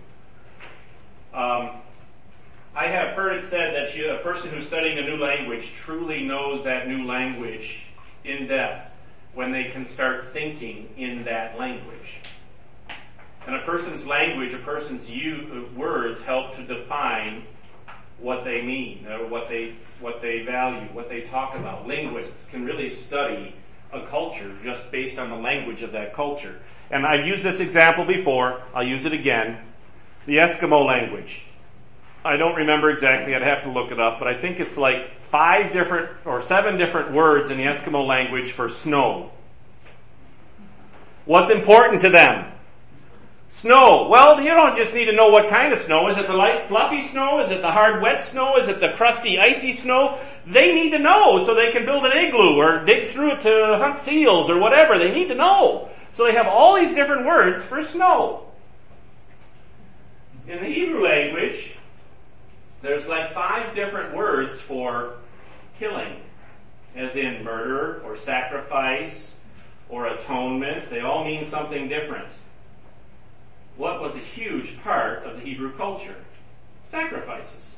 I have heard it said that a person who's studying a new language truly knows that new language in depth when they can start thinking in that language. And a person's language, a person's words help to define what they mean, or what they value, what they talk about. Linguists can really study a culture just based on the language of that culture. And I've used this example before. I'll use it again. The Eskimo language. I don't remember exactly. I'd have to look it up, but I think it's like 7 different words in the Eskimo language for snow. What's important to them? Snow. Well, you don't just need to know what kind of snow. Is it the light, fluffy snow? Is it the hard, wet snow? Is it the crusty, icy snow? They need to know so they can build an igloo or dig through it to hunt seals or whatever. They need to know. So they have all these different words for snow. In the Hebrew language, there's like 5 different words for killing, as in murder or sacrifice or atonement. They all mean something different. What was a huge part of the Hebrew culture? Sacrifices.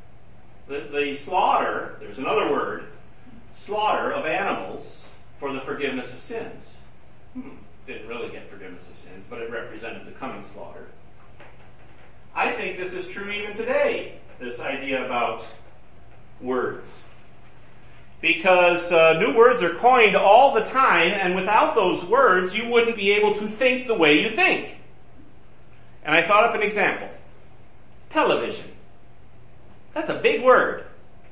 The slaughter, there's another word, slaughter of animals for the forgiveness of sins. Didn't really get forgiveness of sins, but it represented the coming slaughter. I think this is true even today, this idea about words. Because new words are coined all the time, and without those words, you wouldn't be able to think the way you think. And I thought up an example. Television. That's a big word.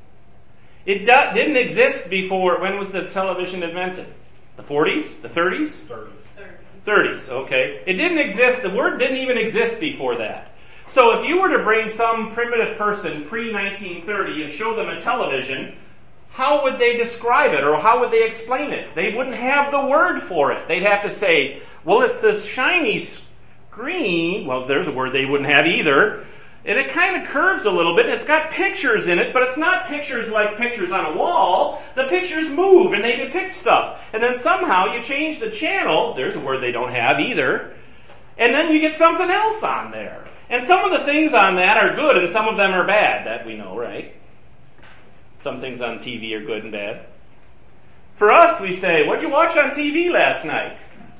It didn't exist before. When was the television invented? The 40s? The 30s? 30s, okay. It didn't exist. The word didn't even exist before that. So if you were to bring some primitive person pre-1930 and show them a television, how would they describe it, or how would they explain it? They wouldn't have the word for it. They'd have to say, well, it's this shiny screen. Well, there's a word they wouldn't have either. And it kind of curves a little bit, and it's got pictures in it, but it's not pictures like pictures on a wall. The pictures move, and they depict stuff. And then somehow you change the channel, there's a word they don't have either, and then you get something else on there. And some of the things on that are good, and some of them are bad. That we know, right? Some things on TV are good and bad. For us, we say, what'd you watch on TV last night?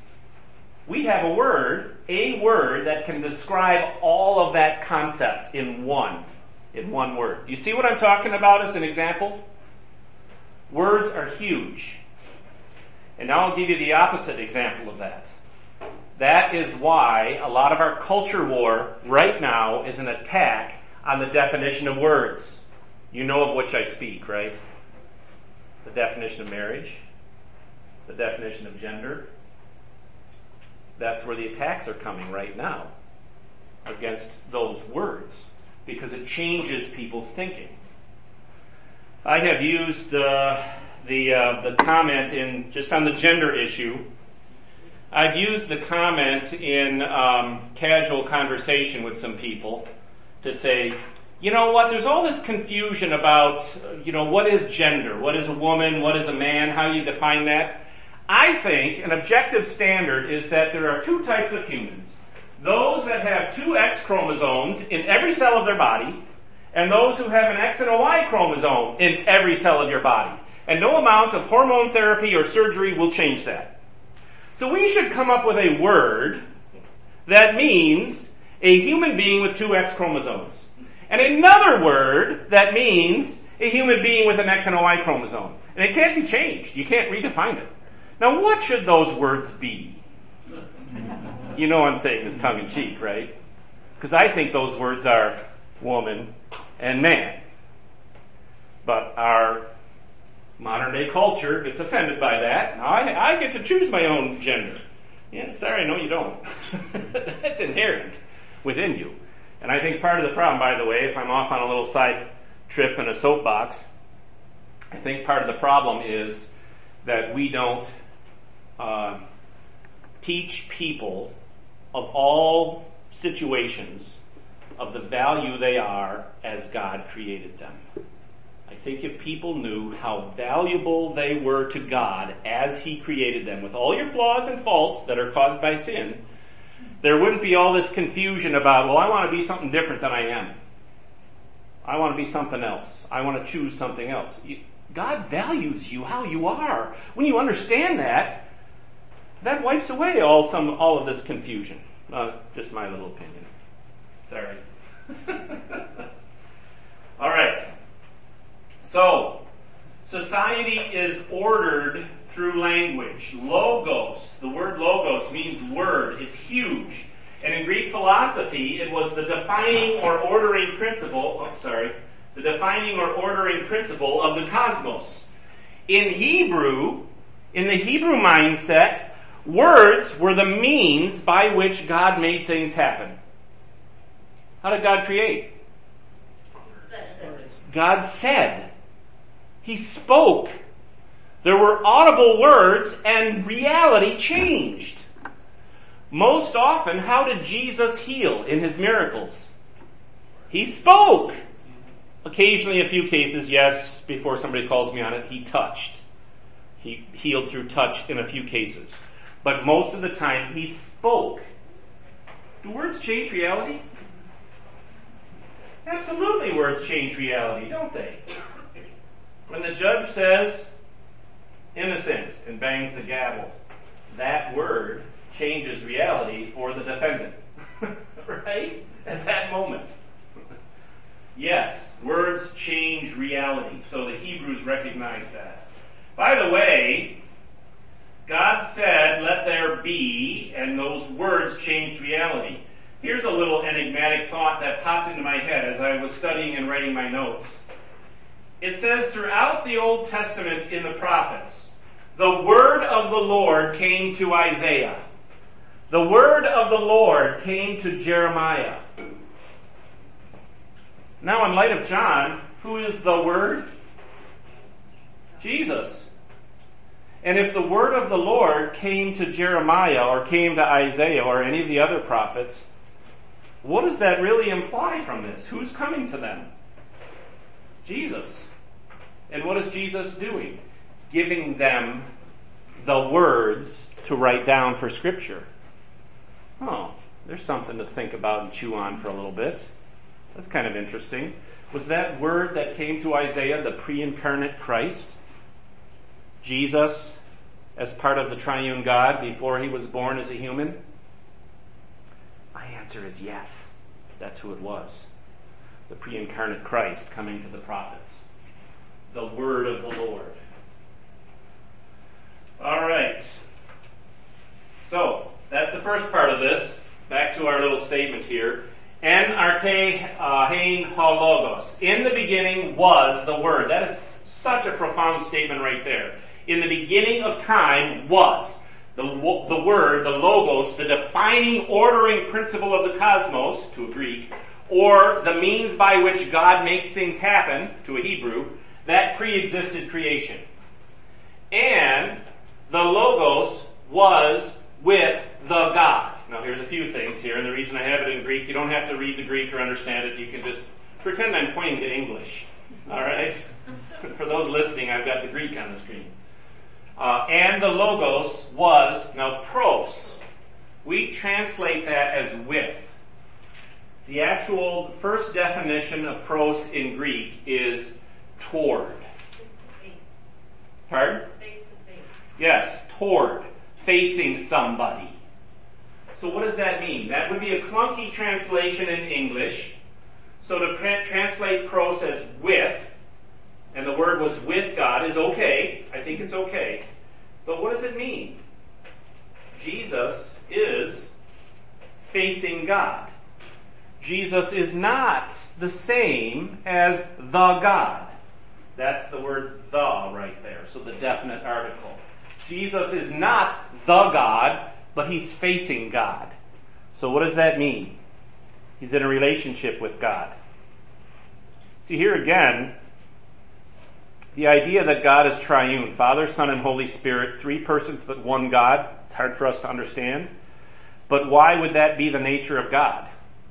We have a word that can describe all of that concept in one word. You see what I'm talking about as an example? Words are huge. And now I'll give you the opposite example of that. That is why a lot of our culture war right now is an attack on the definition of words. You know of which I speak, right? The definition of marriage, the definition of gender. That's where the attacks are coming right now against those words, because it changes people's thinking. I have used the comment in just on the gender issue. I've used the comment in casual conversation with some people to say, you know what, there's all this confusion about, what is gender? What is a woman? What is a man? How you define that? I think an objective standard is that there are two types of humans. Those that have two X chromosomes in every cell of their body, and those who have an X and a Y chromosome in every cell of your body. And no amount of hormone therapy or surgery will change that. So we should come up with a word that means a human being with two X chromosomes. And another word that means a human being with an X and a Y chromosome. And it can't be changed. You can't redefine it. Now what should those words be? You know I'm saying this tongue-in-cheek, right? Because I think those words are woman and man. But our modern-day culture gets offended by that. Now, I get to choose my own gender. Yeah, sorry, no you don't. That's inherent within you. And I think part of the problem, by the way, if I'm off on a little side trip in a soapbox, I think part of the problem is that we don't teach people of all situations of the value they are as God created them. I think if people knew how valuable they were to God as He created them, with all your flaws and faults that are caused by sin, there wouldn't be all this confusion about, well, I want to be something different than I am. I want to be something else. I want to choose something else. God values you how you are. When you understand that, that wipes away all of this confusion. Just my little opinion. Sorry. All right. So, society is ordered through language. Logos. The word logos means word. It's huge. And in Greek philosophy, it was the defining or ordering principle, the defining or ordering principle of the cosmos. In Hebrew, in the Hebrew mindset, words were the means by which God made things happen. How did God create? God said. He spoke. There were audible words and reality changed. Most often, how did Jesus heal in His miracles? He spoke. Occasionally, a few cases, yes, before somebody calls me on it, he touched. He healed through touch in a few cases. But most of the time, he spoke. Do words change reality? Absolutely, words change reality, don't they? When the judge says, innocent, and bangs the gavel, that word changes reality for the defendant. Right? At that moment. Yes, words change reality. So the Hebrews recognize that. By the way, God said, let there be, and those words changed reality. Here's a little enigmatic thought that popped into my head as I was studying and writing my notes. It says throughout the Old Testament in the prophets, the word of the Lord came to Isaiah. The word of the Lord came to Jeremiah. Now, in light of John, who is the Word? Jesus. And if the word of the Lord came to Jeremiah or came to Isaiah or any of the other prophets, what does that really imply from this? Who's coming to them? Jesus. And what is Jesus doing? Giving them the words to write down for Scripture. Oh, there's something to think about and chew on for a little bit. That's kind of interesting. Was that word that came to Isaiah the pre-incarnate Christ? Jesus as part of the triune God before he was born as a human? My answer is yes. That's who it was. The pre-incarnate Christ coming to the prophets. The word of the Lord. All right. So, that's the first part of this. Back to our little statement here. En arche hein ho logos. In the beginning was the Word. That is such a profound statement right there. In the beginning of time was the Word, the Logos, the defining, ordering principle of the cosmos, to a Greek, or the means by which God makes things happen, to a Hebrew, that pre-existed creation. And the Logos was with the God. Now here's a few things here, and the reason I have it in Greek, you don't have to read the Greek or understand it, you can just pretend I'm pointing to English. Alright? For those listening, I've got the Greek on the screen. And the Logos was, now pros, we translate that as with. The actual first definition of pros in Greek is toward. Pardon? Face to face. Yes, toward. Facing somebody. So what does that mean? That would be a clunky translation in English. So to translate pros as with, and the word was with God, is okay. I think it's okay. But what does it mean? Jesus is facing God. Jesus is not the same as the God. That's the word the right there. So the definite article. Jesus is not the God, but he's facing God. So what does that mean? He's in a relationship with God. See, here again, the idea that God is triune, Father, Son, and Holy Spirit, three persons but one God, it's hard for us to understand. But why would that be the nature of God?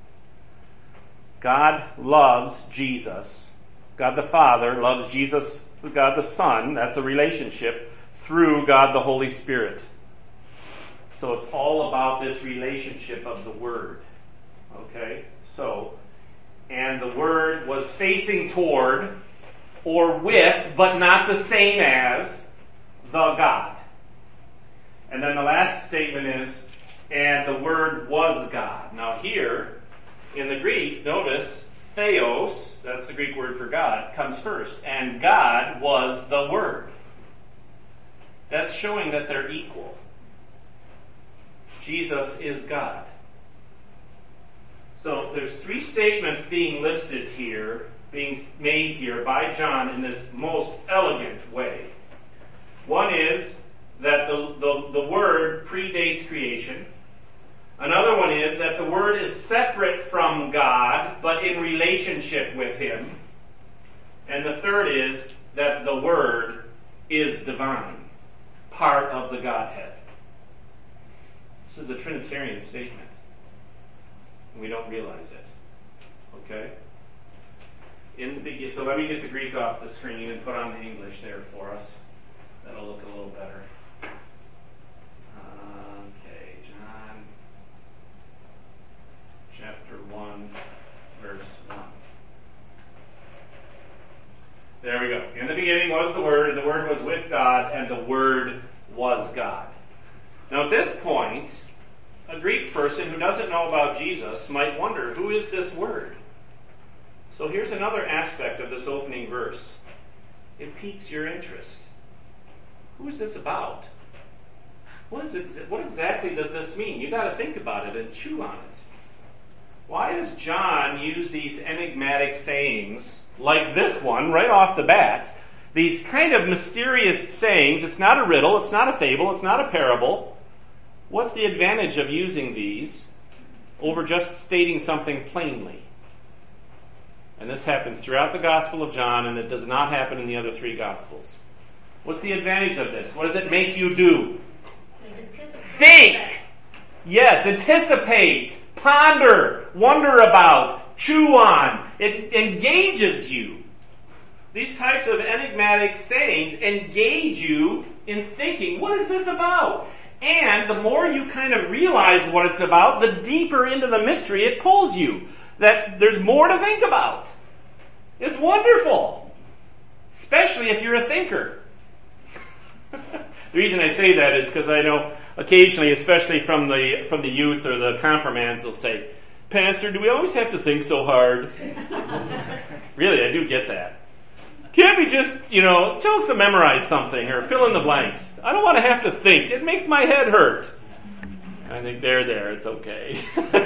God loves Jesus. God the Father loves Jesus, God the Son. That's a relationship through God the Holy Spirit. So it's all about this relationship of the Word. Okay? So, and the Word was facing toward or with, but not the same as, the God. And then the last statement is, and the Word was God. Now here, in the Greek, notice, theos, that's the Greek word for God, comes first. And God was the Word. That's showing that they're equal. Jesus is God. So there's three statements being listed here, being made here by John in this most elegant way. One is that the Word predates creation. Another one is that the Word is separate from God, but in relationship with Him. And the third is that the Word is divine, part of the Godhead. This is a Trinitarian statement. We don't realize it. Okay? So let me get the Greek off the screen and put on the English there for us. That'll look a little better. Okay, John chapter 1, verse 1. There we go. In the beginning was the Word, and the Word was with God, and the Word was God. Now at this point, a Greek person who doesn't know about Jesus might wonder, who is this Word? So here's another aspect of this opening verse. It piques your interest. Who is this about? What exactly does this mean? You've got to think about it and chew on it. Why does John use these enigmatic sayings like this one right off the bat? These kind of mysterious sayings. It's not a riddle, it's not a fable, it's not a parable. What's the advantage of using these over just stating something plainly? And this happens throughout the Gospel of John, and it does not happen in the other three Gospels. What's the advantage of this? What does it make you do? Think! Yes, anticipate, ponder, wonder about, chew on. It engages you. These types of enigmatic sayings engage you in thinking, what is this about? And the more you kind of realize what it's about, the deeper into the mystery it pulls you. That there's more to think about. It's wonderful. Especially if you're a thinker. The reason I say that is because I know occasionally, especially from the youth or the confirmands, they'll say, Pastor, do we always have to think so hard? Really, I do get that. Can't we just, tell us to memorize something or fill in the blanks? I don't want to have to think. It makes my head hurt. I think there, it's okay.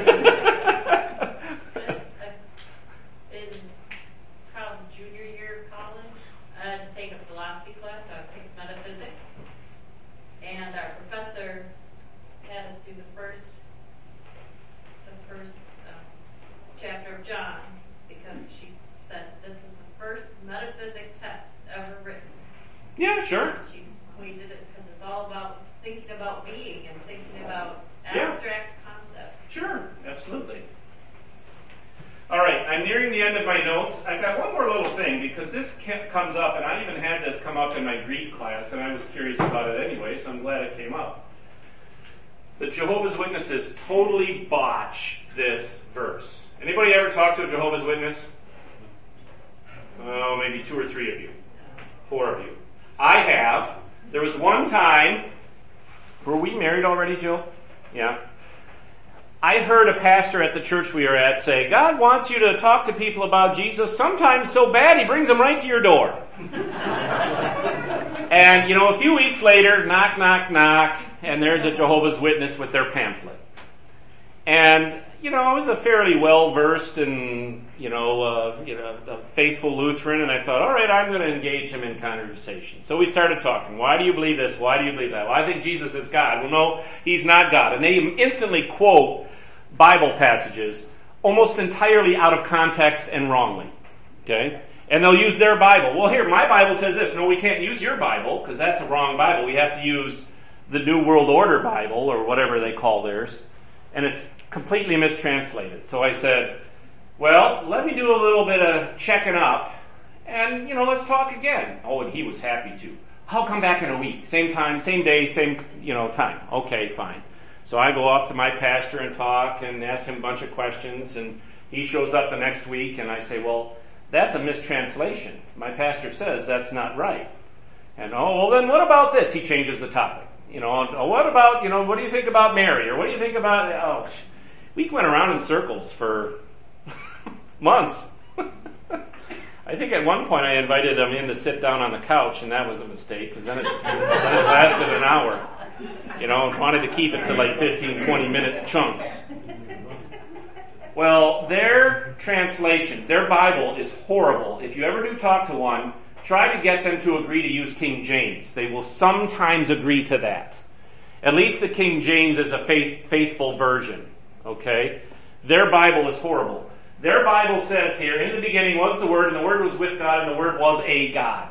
In probably junior year of college, I had to take a philosophy class. I would take metaphysics. And our professor had us do the first chapter of John, because she said this is the first metaphysic text ever written. Yeah, sure. We did it because it's all about thinking about being and thinking about abstract concepts. Sure, absolutely. All right, I'm nearing the end of my notes. I've got one more little thing, because this comes up, and I even had this come up in my Greek class, and I was curious about it anyway, so I'm glad it came up. The Jehovah's Witnesses totally botch this verse. Anybody ever talk to a Jehovah's Witness? Oh, maybe 2 or 3 of you. 4 of you. I have. There was one time, were we married already, Jill? Yeah. I heard a pastor at the church we were at say, God wants you to talk to people about Jesus, sometimes so bad he brings them right to your door. And, a few weeks later, knock, knock, knock, and there's a Jehovah's Witness with their pamphlet. And, I was a fairly well-versed and, a faithful Lutheran, and I thought, all right, I'm going to engage him in conversation. So we started talking. Why do you believe this? Why do you believe that? Well, I think Jesus is God. Well, no, he's not God. And they instantly quote Bible passages almost entirely out of context and wrongly. Okay? And they'll use their Bible. Well, here, my Bible says this. No, we can't use your Bible, because that's a wrong Bible. We have to use the New World Order Bible, or whatever they call theirs. And it's completely mistranslated. So I said, well, let me do a little bit of checking up, and, let's talk again. Oh, and he was happy to. I'll come back in a week. Same time, same day, same, time. Okay, fine. So I go off to my pastor and talk and ask him a bunch of questions, and he shows up the next week, and I say, well, that's a mistranslation. My pastor says that's not right. And, well, then what about this? He changes the topic. What about, what do you think about Mary? Or what do you think about, we went around in circles for months. I think at one point I invited him in to sit down on the couch, and that was a mistake, because then it lasted an hour. And wanted to keep it to like 15, 20-minute chunks. Well, their translation, their Bible is horrible. If you ever do talk to one, try to get them to agree to use King James. They will sometimes agree to that. At least the King James is a faithful version. Okay? Their Bible is horrible. Their Bible says here, in the beginning was the Word, and the Word was with God, and the Word was a God.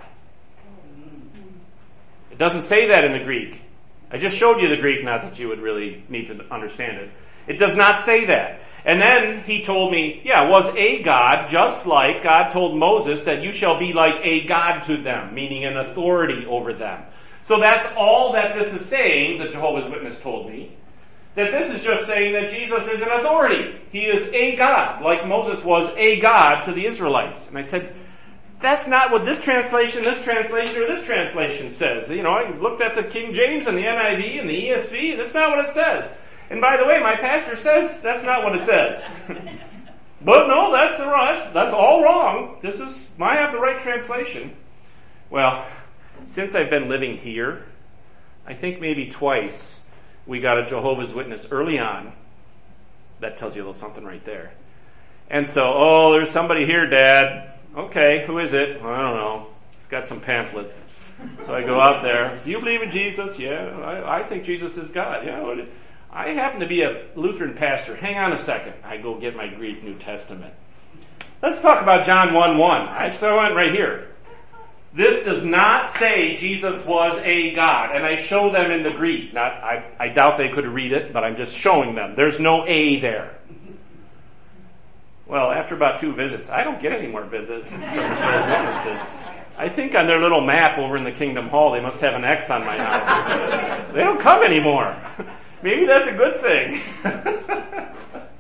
It doesn't say that in the Greek. I just showed you the Greek, not that you would really need to understand it. It does not say that. And then he told me, was a God, just like God told Moses that you shall be like a God to them, meaning an authority over them. So that's all that this is saying, the Jehovah's Witness told me. That this is just saying that Jesus is an authority. He is a God, like Moses was a God to the Israelites. And I said, that's not what this translation, or this translation says. I looked at the King James and the NIV and the ESV, and that's not what it says. And by the way, my pastor says that's not what it says. But no, that's all wrong. I have the right translation. Well, since I've been living here, I think maybe twice, we got a Jehovah's Witness early on. That tells you a little something right there. And so, there's somebody here, Dad. Okay, who is it? I don't know. He's got some pamphlets. So I go out there. Do you believe in Jesus? Yeah, I think Jesus is God. Yeah, I happen to be a Lutheran pastor. Hang on a second. I go get my Greek New Testament. Let's talk about John 1:1. I went right here. This does not say Jesus was a God. And I show them in the Greek. I doubt they could read it, but I'm just showing them. There's no A there. Well, after about 2 visits, I don't get any more visits from the Jehovah's Witnesses. I think on their little map over in the Kingdom Hall, they must have an X on my house. They don't come anymore. Maybe that's a good thing.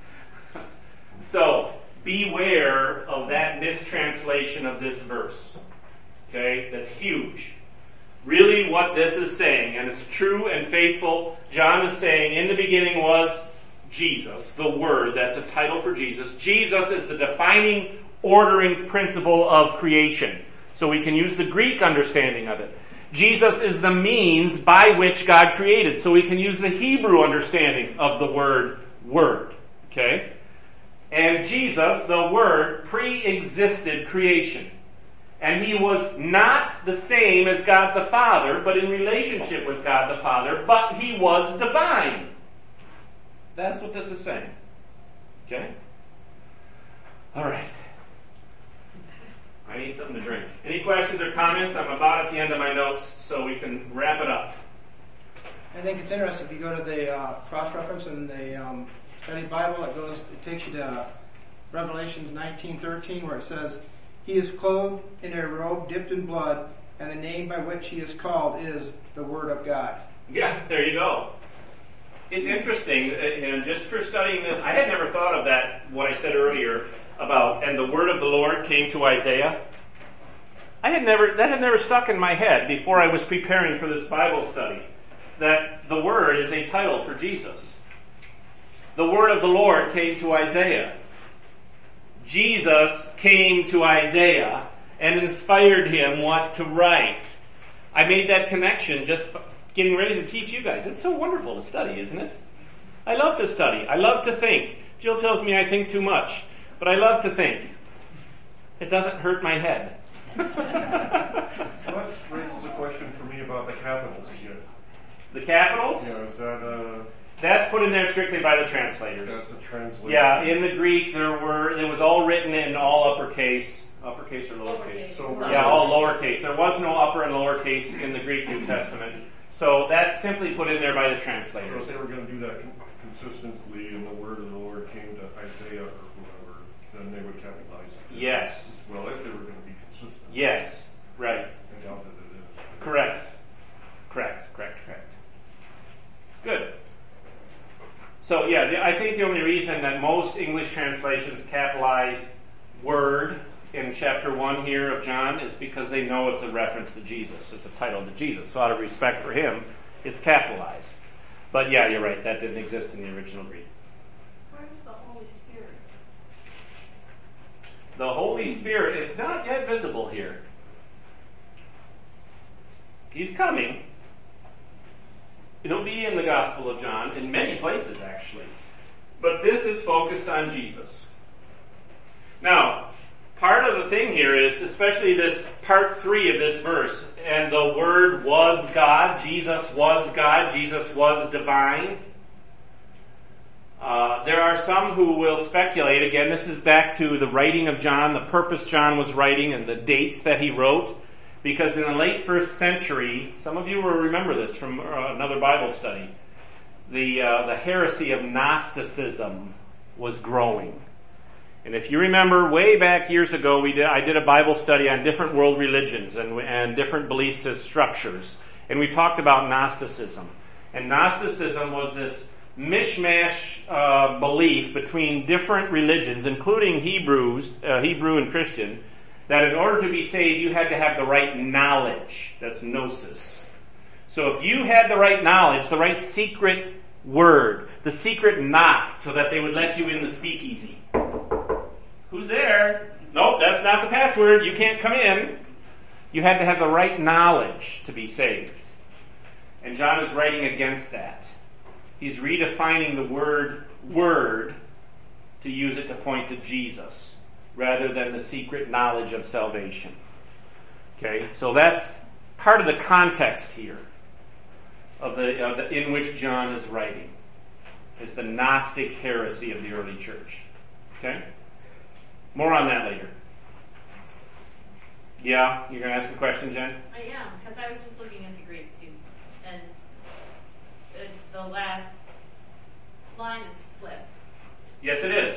So, beware of that mistranslation of this verse. Okay, that's huge. Really what this is saying, and it's true and faithful, John is saying in the beginning was Jesus, the Word, that's a title for Jesus. Jesus is the defining, ordering principle of creation. So we can use the Greek understanding of it. Jesus is the means by which God created. So we can use the Hebrew understanding of the word, Word. Okay? And Jesus, the Word, pre-existed creation. And he was not the same as God the Father, but in relationship with God the Father, but he was divine. That's what this is saying. Okay? Alright. I need something to drink. Any questions or comments? I'm about at the end of my notes, so we can wrap it up. I think it's interesting. If you go to the cross-reference in the study Bible, it takes you to Revelations 19:13, where it says, "He is clothed in a robe dipped in blood, and the name by which he is called is the Word of God." Yeah, there you go. It's interesting, and just for studying this, I had never thought of that, what I said earlier about, and the word of the Lord came to Isaiah. That had never stuck in my head before I was preparing for this Bible study, that the word is a title for Jesus. The word of the Lord came to Isaiah. Jesus came to Isaiah and inspired him what to write. I made that connection just getting ready to teach you guys. It's so wonderful to study, isn't it? I love to study. I love to think. Jill tells me I think too much, but I love to think. It doesn't hurt my head. That raises a question for me about the capitals again. The capitals? Yeah, is that That's put in there strictly by the translators. that's a translation? Yeah, in the Greek it was all written in all uppercase or lowercase. So Yeah, all lowercase. There was no upper and lowercase in the Greek New Testament. So that's simply put in there by the So translators. if they were going to do that consistently, and the word of the Lord came to Isaiah or whoever, then they would capitalize it. Yes. Well, if they were going to be consistent. Yes. Right. I doubt that it is. Correct. Good. So yeah, I think the only reason that most English translations capitalize word in chapter 1 here of John is because they know it's a reference to Jesus. It's a title to Jesus. So out of respect for him, it's capitalized. But yeah, you're right. That didn't exist in the original Greek. Where's the Holy Spirit? The Holy Spirit is not yet visible here. He's coming. He'll be in the Gospel of John, in many places actually. But this is focused on Jesus. Now, part of the thing here is, especially this part 3 of this verse, and the Word was God, Jesus was divine. There are some who will speculate, again, this is back to the writing of John, the purpose John was writing, and the dates that he wrote. Because in the late 1st century, some of you will remember this from another Bible study, the heresy of Gnosticism was growing. And if you remember way back years ago, I did a Bible study on different world religions and different beliefs as structures. And we talked about Gnosticism. And Gnosticism was this mishmash belief between different religions, including Hebrew and Christian, that in order to be saved, you had to have the right knowledge. That's gnosis. So if you had the right knowledge, the right secret word, the secret knock, so that they would let you in the speakeasy. Who's there? Nope, that's not the password. You can't come in. You had to have the right knowledge to be saved. And John is writing against that. He's redefining the word to use it to point to Jesus, rather than the secret knowledge of salvation. Okay, so that's part of the context here of the in which John is writing. Is the Gnostic heresy of the early church. Okay? More on that later. Yeah, you're going to ask a question, Jen? I am, because I was just looking at the Greek too, and the last line is flipped. Yes, it is.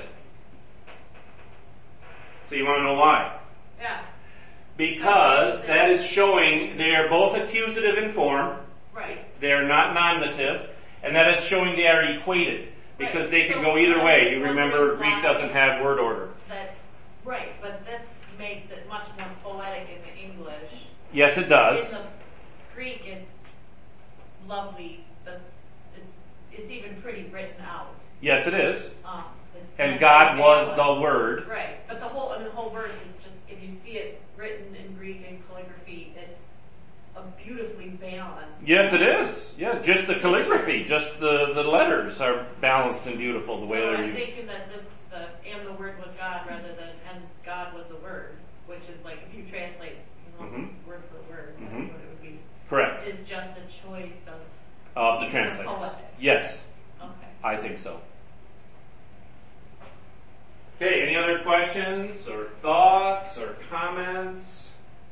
So you want to know why? Yeah. Because that is showing they are both accusative in form. Right. They are not nominative, and that is showing they are equated. Because Right. they can So go either I way. was You remember wondering Greek why doesn't have word order. Right, but this makes it much more poetic in the English. Yes, it does. In the Greek, it's lovely. It's even pretty written out. Yes, it is. It's And nice God and was ambiguous. the Word. Right, but the whole verse is just, if you see it written in Greek and calligraphy, it's a beautifully balanced. Yes, it is. Yeah, just the calligraphy, just the letters are balanced and beautiful the way So they're I'm used. thinking that and the Word was God rather than and God was the Word, which is like if you translate word for word, that's what it would be. Correct. It's just a choice of The the translators. poetic. Yes, Okay. I think so. Okay, any other questions or thoughts or comments?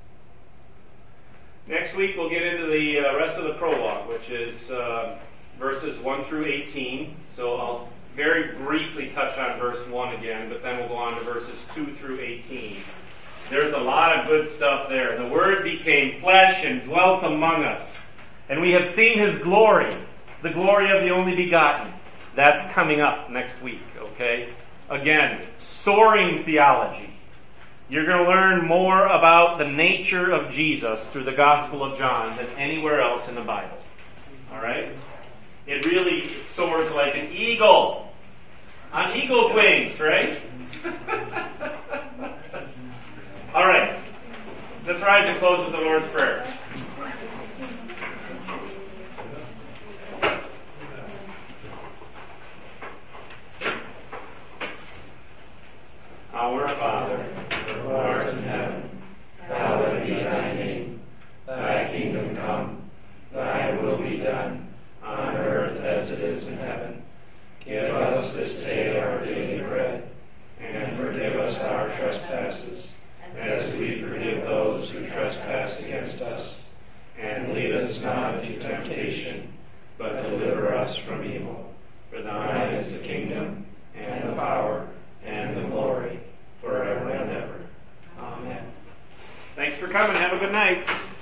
Next week we'll get into the rest of the prologue, which is verses 1 through 18. So I'll very briefly touch on verse 1 again, but then we'll go on to verses 2 through 18. There's a lot of good stuff there. The Word became flesh and dwelt among us. And we have seen His glory, the glory of the only begotten. That's coming up next week, okay? Again, soaring theology. You're going to learn more about the nature of Jesus through the Gospel of John than anywhere else in the Bible. Alright? It really soars like an eagle. On eagle's wings, right? Alright. Let's rise and close with the Lord's Prayer. Our Father, who art in heaven, hallowed be thy name. Thy kingdom come, thy will be done, on earth as it is in heaven. Give us this day our daily bread, and forgive us our trespasses, as we forgive those who trespass against us. And lead us not into temptation, but deliver us from evil. For thine is the kingdom, and the power, and the glory, forever and ever. Amen. thanks for coming. Have a good night.